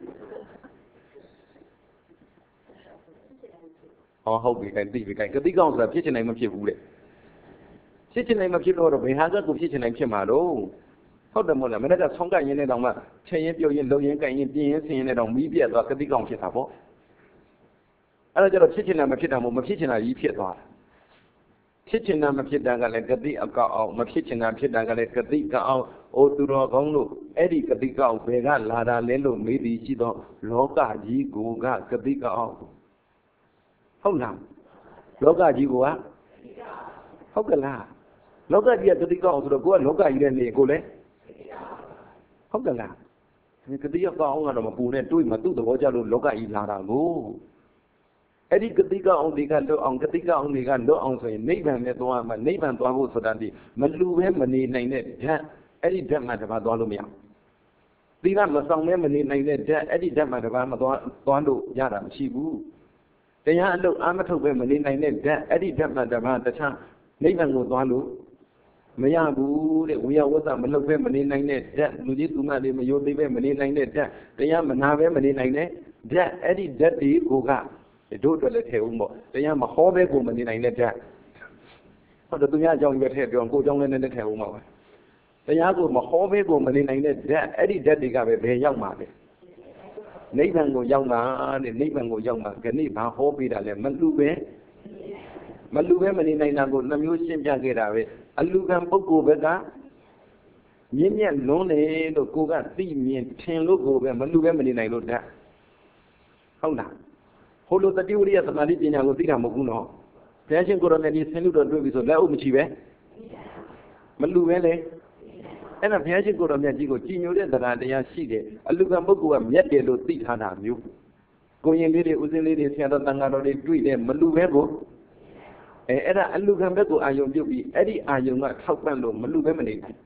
ဟုတ်ပြီသိပြီကတိကောက်ဆိုတာဖြစ်ချင်နိုင်မဖြစ်ဘူးတဲ့ဖြစ်ချင်နိုင်မဖြစ်တော့ဘယ်ဟာကကိုဖြစ်ချင်နိုင်ဖြစ်မှာတော့ဟုတ်တယ်မဟုတ်လားမနေ့ကဆောင်းကရင်းနဲ့တောင်မှချက်ရင်ပြုတ်ရင်လုံရင်ကြိုင်ရင်ပြင်းရင်ဆင်းရင်နဲ့တောင်မီးပြတ်သွားကတိကောက်ဖြစ်တာပေါ့အဲ့ဒါကြတော့ဖြစ်ချင်တာမဖြစ်တာမဖြစ်ချင်တာကြီးဖြစ်သွားတာဖြစ်ချင်တာမဖြစ်တာကလည်းကတိအကောက်အောင်မဖြစ်ချင်တာဖြစ်တာကလည်းကတိကောက်အောင်အိုသူတော်ကောင်းတို့အဲ့ဒီကတိကောက်ဘယ်ကလာတာလဲလို့မေးသည်ရှိတော့လောကကြီးကိုကကတိကောက်အောင်ဟုတ်လားလောကကြီးကိုကဟုတ်ကလားလောကကြီးကကတိကောက်အောင်ဆိုတော့ကိုကလောကကြီးနဲ့နေကိုလည်းဟုတ်ကလားကတိကောက်အောင်ကတော့မပူနဲ့တွေးမှသူ့သဘောကျလို့လောကကြီးလာတာကိုအဲ့ဒီကတိကောက်အောင်တွေကလွတ်အောင်ကတိကောက်အောင်တွေကလွတ်အောင်ဆိုရင်နိဗ္ဗာန်နဲ့သွားမှနိဗ္ဗာန်သွားဖို့ဆိုတာဒီမလူပဲမနေနိုင်တဲ့ဓာတ်အဲ့ဒီဓာတ်မှတပါသွားလို့မရဘူးသီလမဆောင်မဲမနေနိုင်တဲ့ဓာတ်အဲ့ဒီဓာတ်မှတပါမသွားလို့ရတာမရှိဘူးတရားအလုပ်အာမထုတ်ပဲမနေနိုင်တဲ့ဓာတ်အဲ့ဒီဓာတ်မှတပါတခြားနိဗ္ဗာန်ကိုသွားလို့မရဘူးတဲ့ဝိယဝတ္တမလုပ်ပဲမနေနိုင်တဲ့ဓာတ်လူကြီးသူမတွေမယိုသေးပဲမနေနိုင်တဲ့ဓာတ်တရားမနာပဲမနေနိုင်တဲ့ဓာတ်အဲ့ဒီဓာတ်တွေကိုကတို့အတွက်လည်းထည့်ဦးပေါ့တရားမဟောပဲကိုမနေနိုင်တဲ့ဓာတ်ဟုတ်တယ်သူများအကြောင်းပဲထည့်ပြောကိုအကြောင်းလည်းနည်းနည်းထည့်ဦးမှာပဲတရားကိုမဟောပဲကိုမနေနိုင်တဲ့ဓာတ်အဲ့ဒီဓာတ်တွေကပဲဘယ်ရောက်မှာလဲနိဗ္ဗာန်ကိုရောက်မှာတဲ့နိဗ္ဗာန်ကိုရောက်မှာခဏဘာဟောပေးတာလဲမလူပဲမနေနိုင်တာကိုနှမျိုးရှင်းပြခဲ့တာပဲအလူကံပုဂ္ဂိုလ်ဘက်ကမြင့်မြတ်လွန်းတယ်လို့ကိုကသိမြင်ထင်လို့ကိုပဲမလူပဲမနေနိုင်လို့ဓာတ်ဟုတ်လားဟိုလိုတတိဝရိယသမာဓိပညာကိုသိတာမဟုတ်ဘူးနော်ဘုရားရှင်ကိုရောမြတ်ကြီးဆင်းလို့တော့တွေ့ပြီဆိုလက်အုပ်မချီပဲမလူပဲလေအဲ့ဒါဘုရားရှင်ကိုရောမြတ်ကြီးကိုကြည်ညိုတဲ့တရားရှိတယ်အလူကံပုဂ္ဂိုလ်ကမြတ်တယ်လို့သိထားတာမျိုးကိုရင်လေးတွေဦးစင်းလေးတွေဆရာတော်တန်ဃာတော်တွေတွေ့တယ်မလူပဲကိုအဲ့ဒါအလူကံဘက်ကိုအာယုံပြုတ်ပြီးအဲ့ဒီအာယုံကထောက်ပံ့လို့မလူပဲမနေနိုင်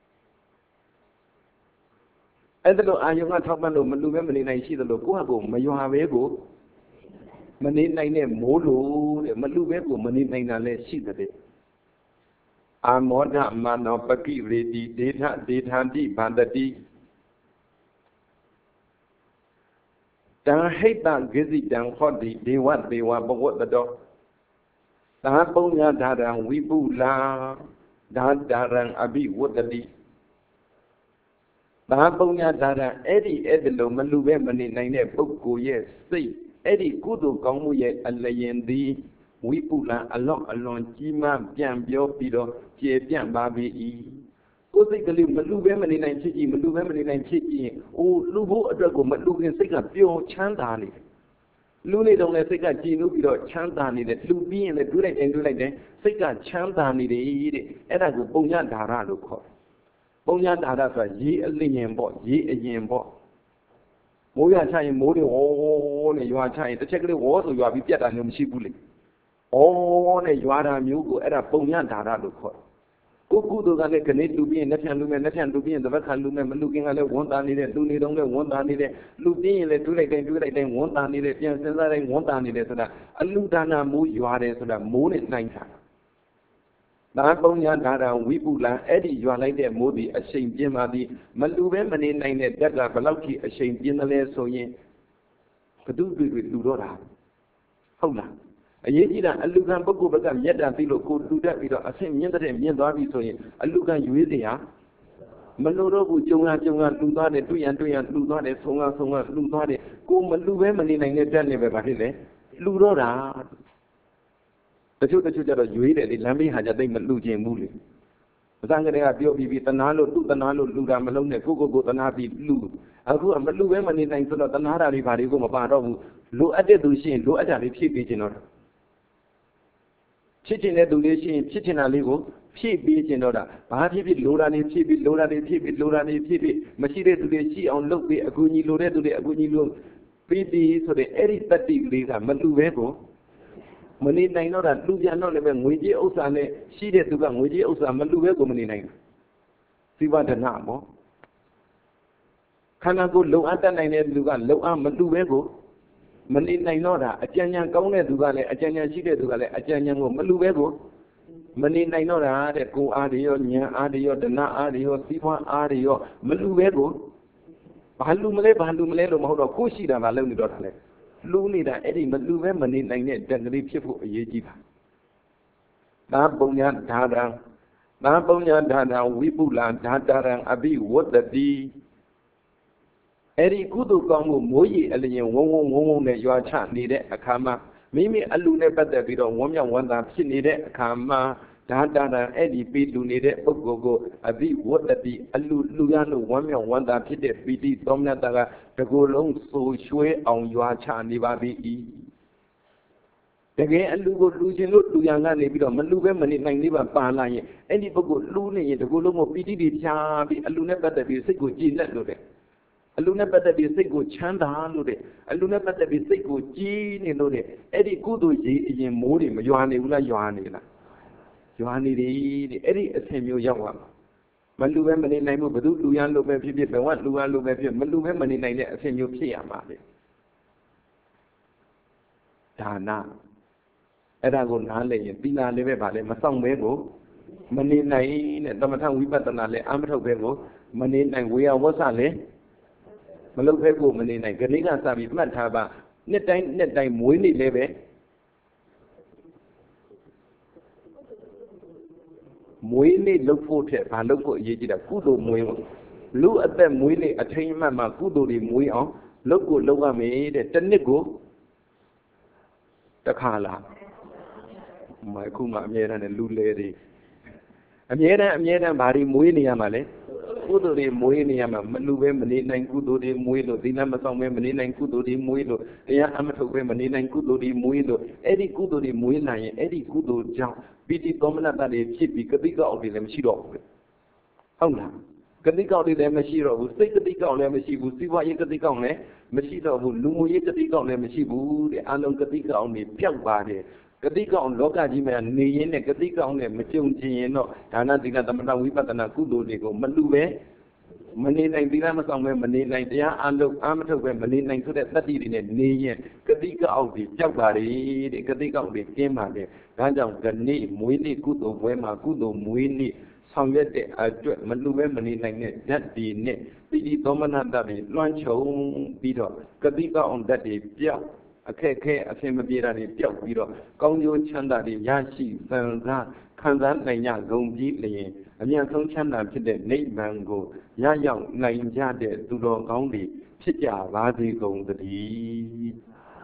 အဲ့ဒါလို့အာယုံကထောက်ပံ့လို့မလူပဲမနေနိုင်ရှိသလိုကိုယ့်ဟာကိုမရွာပဲကိုမနေနိုင်တဲ့မိုးလို့တဲ့မလူပဲကိုမနေနိုင်တာလည်းရှိတဲ့အာမောဒမနောပကိရေတိဒေထဒေထာတိဗန္တတိတံဟိတံဂိတံဟောတိဒေဝသေဝဘဂဝတတောသာပုညဓာရံဝိပုလာဓာရံအဘိဝတ္တိသာပုညဓာရံအဲ့ဒီလိုမလူပဲမနေနိုင်တဲ့ပုဂ္ဂိုလ်ရဲ့စိတ်အဲ့ဒီကုသိုလ်ကောင်းမှုရဲ့အလျင်သည်ဝိပုလံအလွန်ကြီးမားပြန်ပြောပြီးတော့ကျေပြန့်ပါပြီကိုယ်စိတ်ကလေးမလူပဲမနေနိုင်ဖြစ်ကြည့်မလူပဲမနေနိုင်ဖြစ်ကြည့်အိုးလူဖို့အတွက်ကိုမလူခင်စိတ်ကပျော်ချမ်းသာနေတယ်လူနေတော့လည်းစိတ်ကကြည်နူးပြီးတော့ချမ်းသာနေတယ်လူပြီးရင်လည်းတွေးလိုက်တယ်စိတ်ကချမ်းသာနေတယ်တဲ့အဲ့ဒါကိုပုံညဓာရလို့ခေါ်ပုံညဓာရဆိုတာရေးအလျင်ပေါ့ရေးအရင်ပေါ့မိုးရွာချရင်မိုးတွေဝေါနဲ့ရွာချရင်တစ်ချက်ကလေးဝေါဆိုရွာပြီးပြတ်တာမျိုးမရှိဘူးလေဩနဲ့ရွာတာမျိုးကိုအဲ့ဒါပုံညဓာရလို့ခေါ်ကိုကုသိုလ်ကလည်းခဏလူပြီးရင်လက်ဖြန်လူမယ်လက်ဖြန်လူပြီးရင်တစ်ပတ်ခါလူမယ်မလူခင်ကလည်းဝန်တာနေတဲ့လူနေတော့လည်းဝန်တာနေတဲ့လူပြီးရင်လည်းတွေးလိုက်တိုင်းဝန်တာနေတဲ့ပြန်စဉ်းစားတိုင်းဝန်တာနေတယ်ဆိုတာအလူဒါနာမိုးရွာတယ်ဆိုတာမိုးနဲ့နှိုင်းတာသာပုံညာဓာရံဝိပုလံအဲ့ဒီရွာလိုက်တဲ့မိုးဒီအရှိန်ပြင်းပါသည်မလူပဲမနေနိုင်တဲ့ဓာတ်ကဘယ်လောက်ထိအရှိန်ပြင်းတယ်လဲဆိုရင်ဘသူတွေလူတော့တာဟုတ်လားအရေးကြီးတာအလူခံပုဂ္ဂိုလ်ဘက်ကမြတ်တာသိလို့ကိုလူတတ်ပြီးတော့အဆင့်မြင့်တဲ့မြင့်သွားပြီဆိုရင်အလူခံရွေးစရာမလို့တော့ဘူးကြုံရလူသွားတယ်တွေ့ရလူသွားတယ်ဆုံးရလူသွားတယ်ကိုမလူပဲမနေနိုင်တဲ့တက်နေပဲဘာဖြစ်လဲလူတော့တာတချို့ကြတော့ရွေးတယ်လေလမ်းဘေးဟာကြသိမလူကျင်ဘူးလေမစံကလေးကပြောပြီးတနာလို့သူ့တနာလို့လူတာမလုံးနဲ့ကိုတနာပြီးလူအခုမလူပဲမနေနိုင်ဆိုတော့တနာတာတွေဘာတွေကိုမပါတော့ဘူးလိုအပ်တဲ့သူရှိရင်လိုအပ်တာလေးဖြည့်ပေးခြင်းတော့ဖြစ်ချင်တဲ့သူလေးရှိရင်ဖြစ်ချင်တာလေးကိုဖြည့်ပေးခြင်းတော့တာဘာဖြစ်လိုတာလေးဖြည့်ပေးလိုတာလေးဖြည့်ပေးမရှိတဲ့သူတွေရှိအောင်လုပ်ပေးအကူကြီးလိုတဲ့သူတွေအကူကြီးလို့ပြီးဆိုတဲ့အဲ့ဒီတတိကလေးကမလူပဲကိုမနေနိုင်တော့တာလူပြန်တော့လည်းပဲငွေကြေးဥစ္စာနဲ့ရှိတဲ့သူကငွေကြေးဥစ္စာမလူပဲကိုမနေနိုင်ဘူးစိဝဒနာပေါ့ခန္ဓာကိုယ်လုံအပ်တတ်နိုင်တဲ့လူကလုံအပ်မလူပဲကိုမနေနိုင်တော့တာအကြံဉာဏ်ကောင်းတဲ့သူကလည်းအကြံဉာဏ်ရှိတဲ့သူကလည်းအကြံဉာဏ်ကိုမလူပဲကိုမနေနိုင်တော့တာတဲ့ကိုယ်အားတွေရောဉာဏ်အားတွေရောဒနာအားတွေရောစိဝအားတွေရောမလူပဲကိုဘာလူမလဲလို့မဟုတ်တော့ကိုရှိတာမလုံနေတော့တာလေလူနေတာအဲ့ဒီမလူပဲမနေနိုင်တဲ့တန်ကလေးဖြစ်ဖို့အရေးကြီးတာသာပုံညာဓာရံဝိပုလံဓာတရံအဘိဝတ္တတိအဲ့ဒီကုသိုလ်ကောင်းမှုမိုးရီအလျင်ဝုန်းနဲ့ရွာချနေတဲ့အခါမှာမိမိအလူနဲ့ပတ်သက်ပြီးတော့ဝမ်းမြောက်ဝမ်းသာဖြစ်နေတဲ့အခါမှာဓာတရံအဲ့ဒီပြီးလူနေတဲ့ပုဂ္ဂိုလ်ကိုအဘိဝတ္တတိအလူရလို့ဝမ်းမြောက်ဝမ်းသာဖြစ်တဲ့ပီတိသောမနတကတကူလုံးဆိုရွှဲအောင်ရွာချနေပါပြီတကယ်အလူကိုလူချင်းလို့လူရန်ကနေပြီးတော့မလူပဲမနေနိုင်သေးပါလာရင်အဲ့ဒီပုဂ္ဂိုလ်လူနေရင်တကူလုံးကိုပီတိတွေဖြာပြီးအလူနဲ့ပတ်သက်ပြီးစိတ်ကိုကြည်လက်လို့တဲ့အလူနဲ့ပတ်သက်ပြီးစိတ်ကိုချမ်းသာလို့တဲ့အလူနဲ့ပတ်သက်ပြီးစိတ်ကိုကြည်နေလို့တဲ့အဲ့ဒီကုသိုလ်ကြီးအရင်မိုးတွေမရွာနေဘူးလားရွာနေလားရွာနေတယ်တဲ့အဲ့ဒီအဆင့်မျိုးရောက်သွားမှာမလူပဲမနေနိုင်ဘူးဘယ်သူလူရန်လို့ပဲဖြစ်ဘယ်ဝလူရန်လို့ပဲဖြစ်မလူပဲမနေနိုင်တဲ့အဆင့်မျိုးဖြစ်ရမှာလေဒါနအဲ့ဒါကိုနားလည်ရင်သီလလည်းပဲဗာလဲမဆောင်ပဲကိုမနေနိုင်တဲ့သမထဝိပဿနာလည်းအမထုတ်ပဲကိုမနေနိုင်ဝေယဝဆလည်းမလုပ်ဖဲကိုမနေနိုင်ခဏကစပြီးမှတ်ထားပါနှစ်တိုင်းမွေးနေလည်းပဲမွေးနေ့လုပ်ဖို့ထက်ဘာလုပ်ဖို့အရေးကြီးတာကုသိုလ်မွေးဖို့လူအသက်မွေးနေ့အထိမ်းအမှတ်မှာကုသိုလ်တွေမွေးအောင်လုပ်ကိုလုပ်ရမယ်တဲ့တစ်နှစ်ကိုတစ်ခါလားမအခုမှအမြဲတမ်းလူလေတွေအမြဲတမ်းဘာတွေမွေးနေရမှာလဲကုသိုလ်တွေမွေးနေရမှာမလူပဲမနေနိုင်ကုသိုလ်တွေမွေးလို့သီလမဆောင်ပဲမနေနိုင်ကုသိုလ်တွေမွေးလို့တရားအမထုတ်ပဲမနေနိုင်ကုသိုလ်တွေမွေးလို့အဲ့ဒီကုသိုလ်တွေမွေးနိုင်ရင်အဲ့ဒီကုသိုလ်ကြောင့်ပိဋိသောမနတတွေဖြစ်ပြီးကတိကောက်တွေလည်းမရှိတော့ဘူးဟုတ်လားကတိကောက်တွေလည်းမရှိတော့ဘူးစိတ်ကတိကောက်လည်းမရှိဘူးစီးပွားရေးကတိကောက်လည်းမရှိတော့ဘူးလူမှုရေးကတိကောက်လည်းမရှိဘူးတဲ့အလုံးကတိကောက်တွေပျောက်ပါတယ်ကတိကောက်လောကကြီးမှာနေရင်းနဲ့ကတိကောက်နဲ့မကြုံချင်ရင်တော့ဒါနသီလသမထဝိပဿနာကုသိုလ်တွေကိုမလူပဲမနေနိုင်သီလမဆောင်ပဲမနေနိုင်တရားအလုပ်အာမထုတ်ပဲမနေနိုင်ဆိုတဲ့တတ္တိတွေနဲ့နေရင်ကတိကောက်တွေပျောက်ပါလေတဲ့ကတိကောက်တွေကင်းပါလေဒါကြောင့်ဒီနေ့မွေးနေ့ကုသိုလ်ပွဲမှာကုသိုလ်မွေးနေ့ဆောင်ရွက်တဲ့အတွက်မလူပဲမနေနိုင်တဲ့ဓာတ်တွေနဲ့ပိဋိသောမနတတွေလွှမ်းခြုံပြီးတော့ကတိကောက်အောင်ဓာတ်တွေပျောက်အခက်ခဲအဆင်မပြေတာတွေပျောက်ပြီးတော့ကောင်းကျိုးချမ်းသာတွေရရှိစံစားခံစားနိုင်ကြကုန်ပြီးလျင်အမြတ်ဆုံးချမ်းသာဖြစ်တဲ့နိဗ္ဗာန်ကိုရရောက်နိုင်ကြတဲ့သူတော်ကောင်းတွေဖြစ်ကြပါစေကုန်သတည်း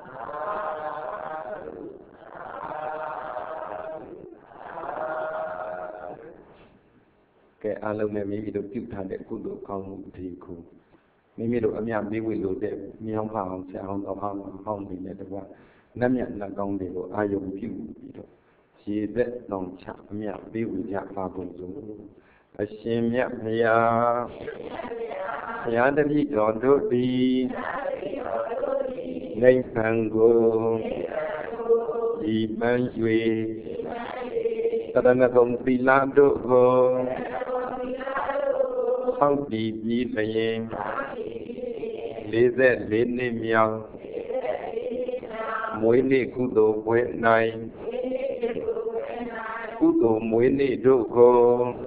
ကဲအားလုံးနဲ့မိမိတို့ပြုထားတဲ့ကုသိုလ်ကောင်းမှုဒီခုမိမိတို့အမြတ်ပေးဝေလို့တဲ့မြောင်းဖအောင်ဆရာအောင်တော်ဟောင်းနေတဲ့တကွာနတ်မြတ်လက်ကောင်းတွေကိုအာယုံပြုပြီးတော့ရေသက်လောင်ချအမြတ်ပေးဝေကြပါကုန်စို့အရှင်မြတ်ဘုရားဘုရားတပည့်တော်တို့သည်နိဗ္ဗာန်ကိုဒီပန်း၍တရဏဂုံသီလတို့ကိုဆောက်တည်ပြီးလျင်44နှစ်မြောက်မွေးနေ့ကုသိုလ်ပွဲ၌ကုသိုလ်မွေးနေ့တို့ကို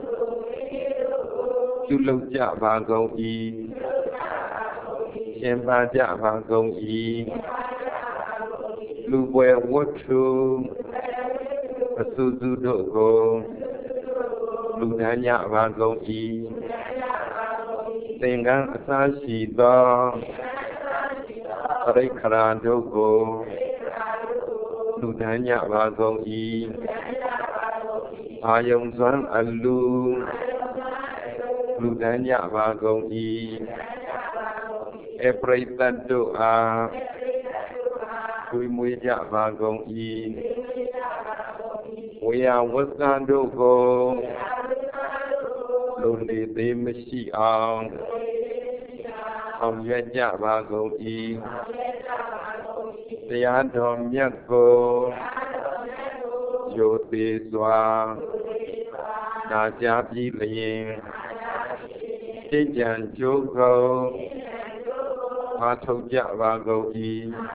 ပြုလုပ်ကြပါကုန်၏ရှင်ပါကြပါကုန်၏လူပွဲဝတ္ထုအစုစုတို့ကိုလူဒန်းကြပါကုန်၏သင်္ကန်းအစရှိသောပရိက္ခရာတို့ကိုလူဒန်းကြပါကုန်၏အာယုံစွမ်းအလူလူဒန်းကြပါကုန်၏အပရိသတ်တို့အားကျွေးမွေးကြပါကုန်၏ဝေယဝဆ္စာတို့ကိုလူလေသေးမရှိအောင်ဆောင်ရွက်ကြပါကုန်၏တရားတော်မြတ်ကိုရိုသေစွာနာကြားပြီးလျင်ကြည်ကြံကြိုးကုန်အားထုတ်ကြပါကုန်၏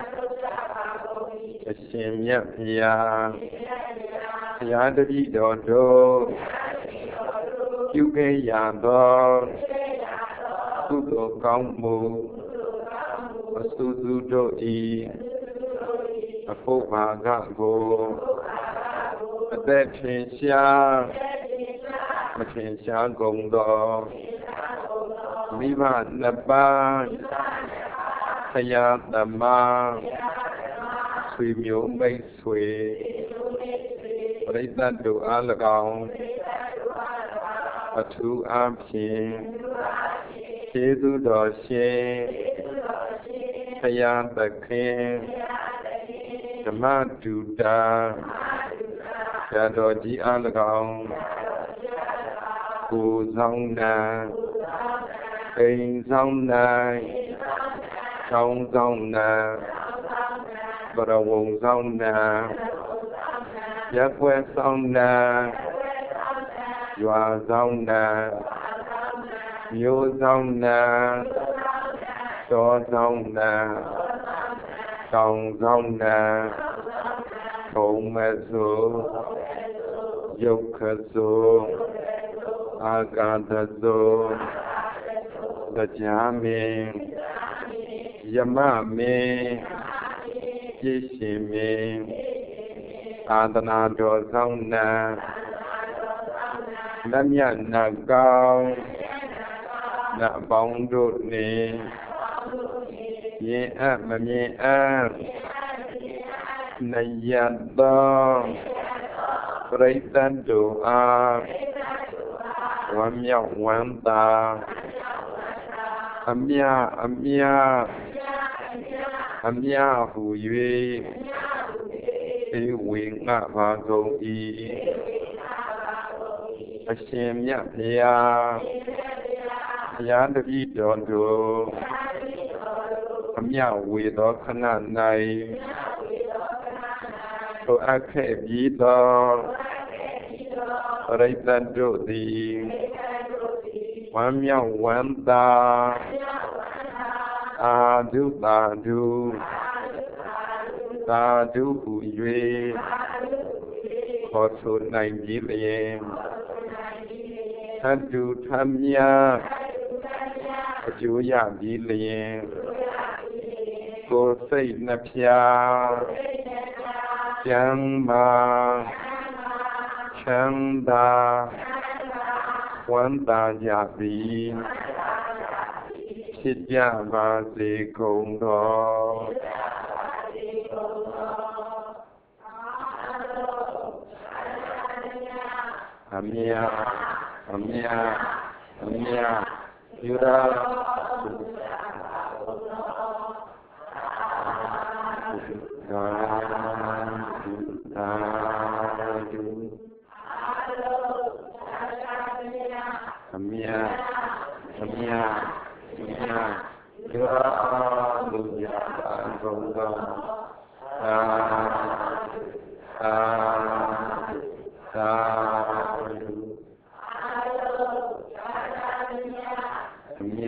အရှင်မြတ်ဘုရားဘုရားတပည့်တော်တို့ပြုခဲ့ရသောကုသိုလ်ကောင်းမှုအစုစုတို့၏အဖို့ဘာကကိုအသက်ထင်ရှားမထင်ရှားကုန်သောမိဘနှစ်ပါးဆရာသမားဆွေမျိုးမိတ်ဆွေပရိသတ်တို့အား၎င်းအထူးအားဖြင့်ကျေးဇူးတော်ရှင်ဘုရားသခင်ဓမ္မတူတာဆရာတော်ကြီးအား၎င်းကိုယ်ဆောင်နိုင်အိမ်ဆောင်နိုင်ချောင်းဆောင်နိုင်ဘရဝုံဆောင်နိုင်ရက်ွယ်ဆောင်နိုင်ရွာဆောင်နိုင်မျိုးဆောင်နိုင်တော်ဆောင်နိုင်တောင်ဆောင်နိုင်ထုံးမဲ့ဆိုယုတ်ခဆိုအာကာသဆိုတရားမင်းယမမင်းပြည့်ရှင်မင်းသာသနာတော်ဆောင်နာလက်မြတ်နတ်ကောင်းနတ်ပေါင်းတို့နှင့်မြင်အပ်မမြင်အပ်နယသောပရိသတ်တို့အားဝမ်းမြောက်ဝမ်းသာအမြဟု၍ဧဝေငှပါကုန်၏အရှင်မြတ်ဘုရားဘုရားတပည့်တော်တို့အမြဝေသောခဏ၌ထိုအပ်ခဲ့ပြီးသောပရိသတ်တို့သည်ဝမ်းမြောက်ဝမ်းသာသာဓုသာဓုသာဓုဟူ၍ခေါ်ဆိုနိုင်ပြီလျင်သတ္တုထမြအကျိုးရပြီလျင်ကိုယ်စိတ်နှပြကျမ်းမာချမ်းသာဝမ်းသာကြပြီဖြစ်ကြပါစေကုန်သောအမြယူရာအမြလူရပါကုန်သောသာအမြ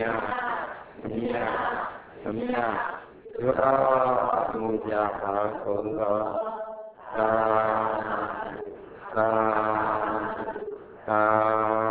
လူရပါကုန်သောသာ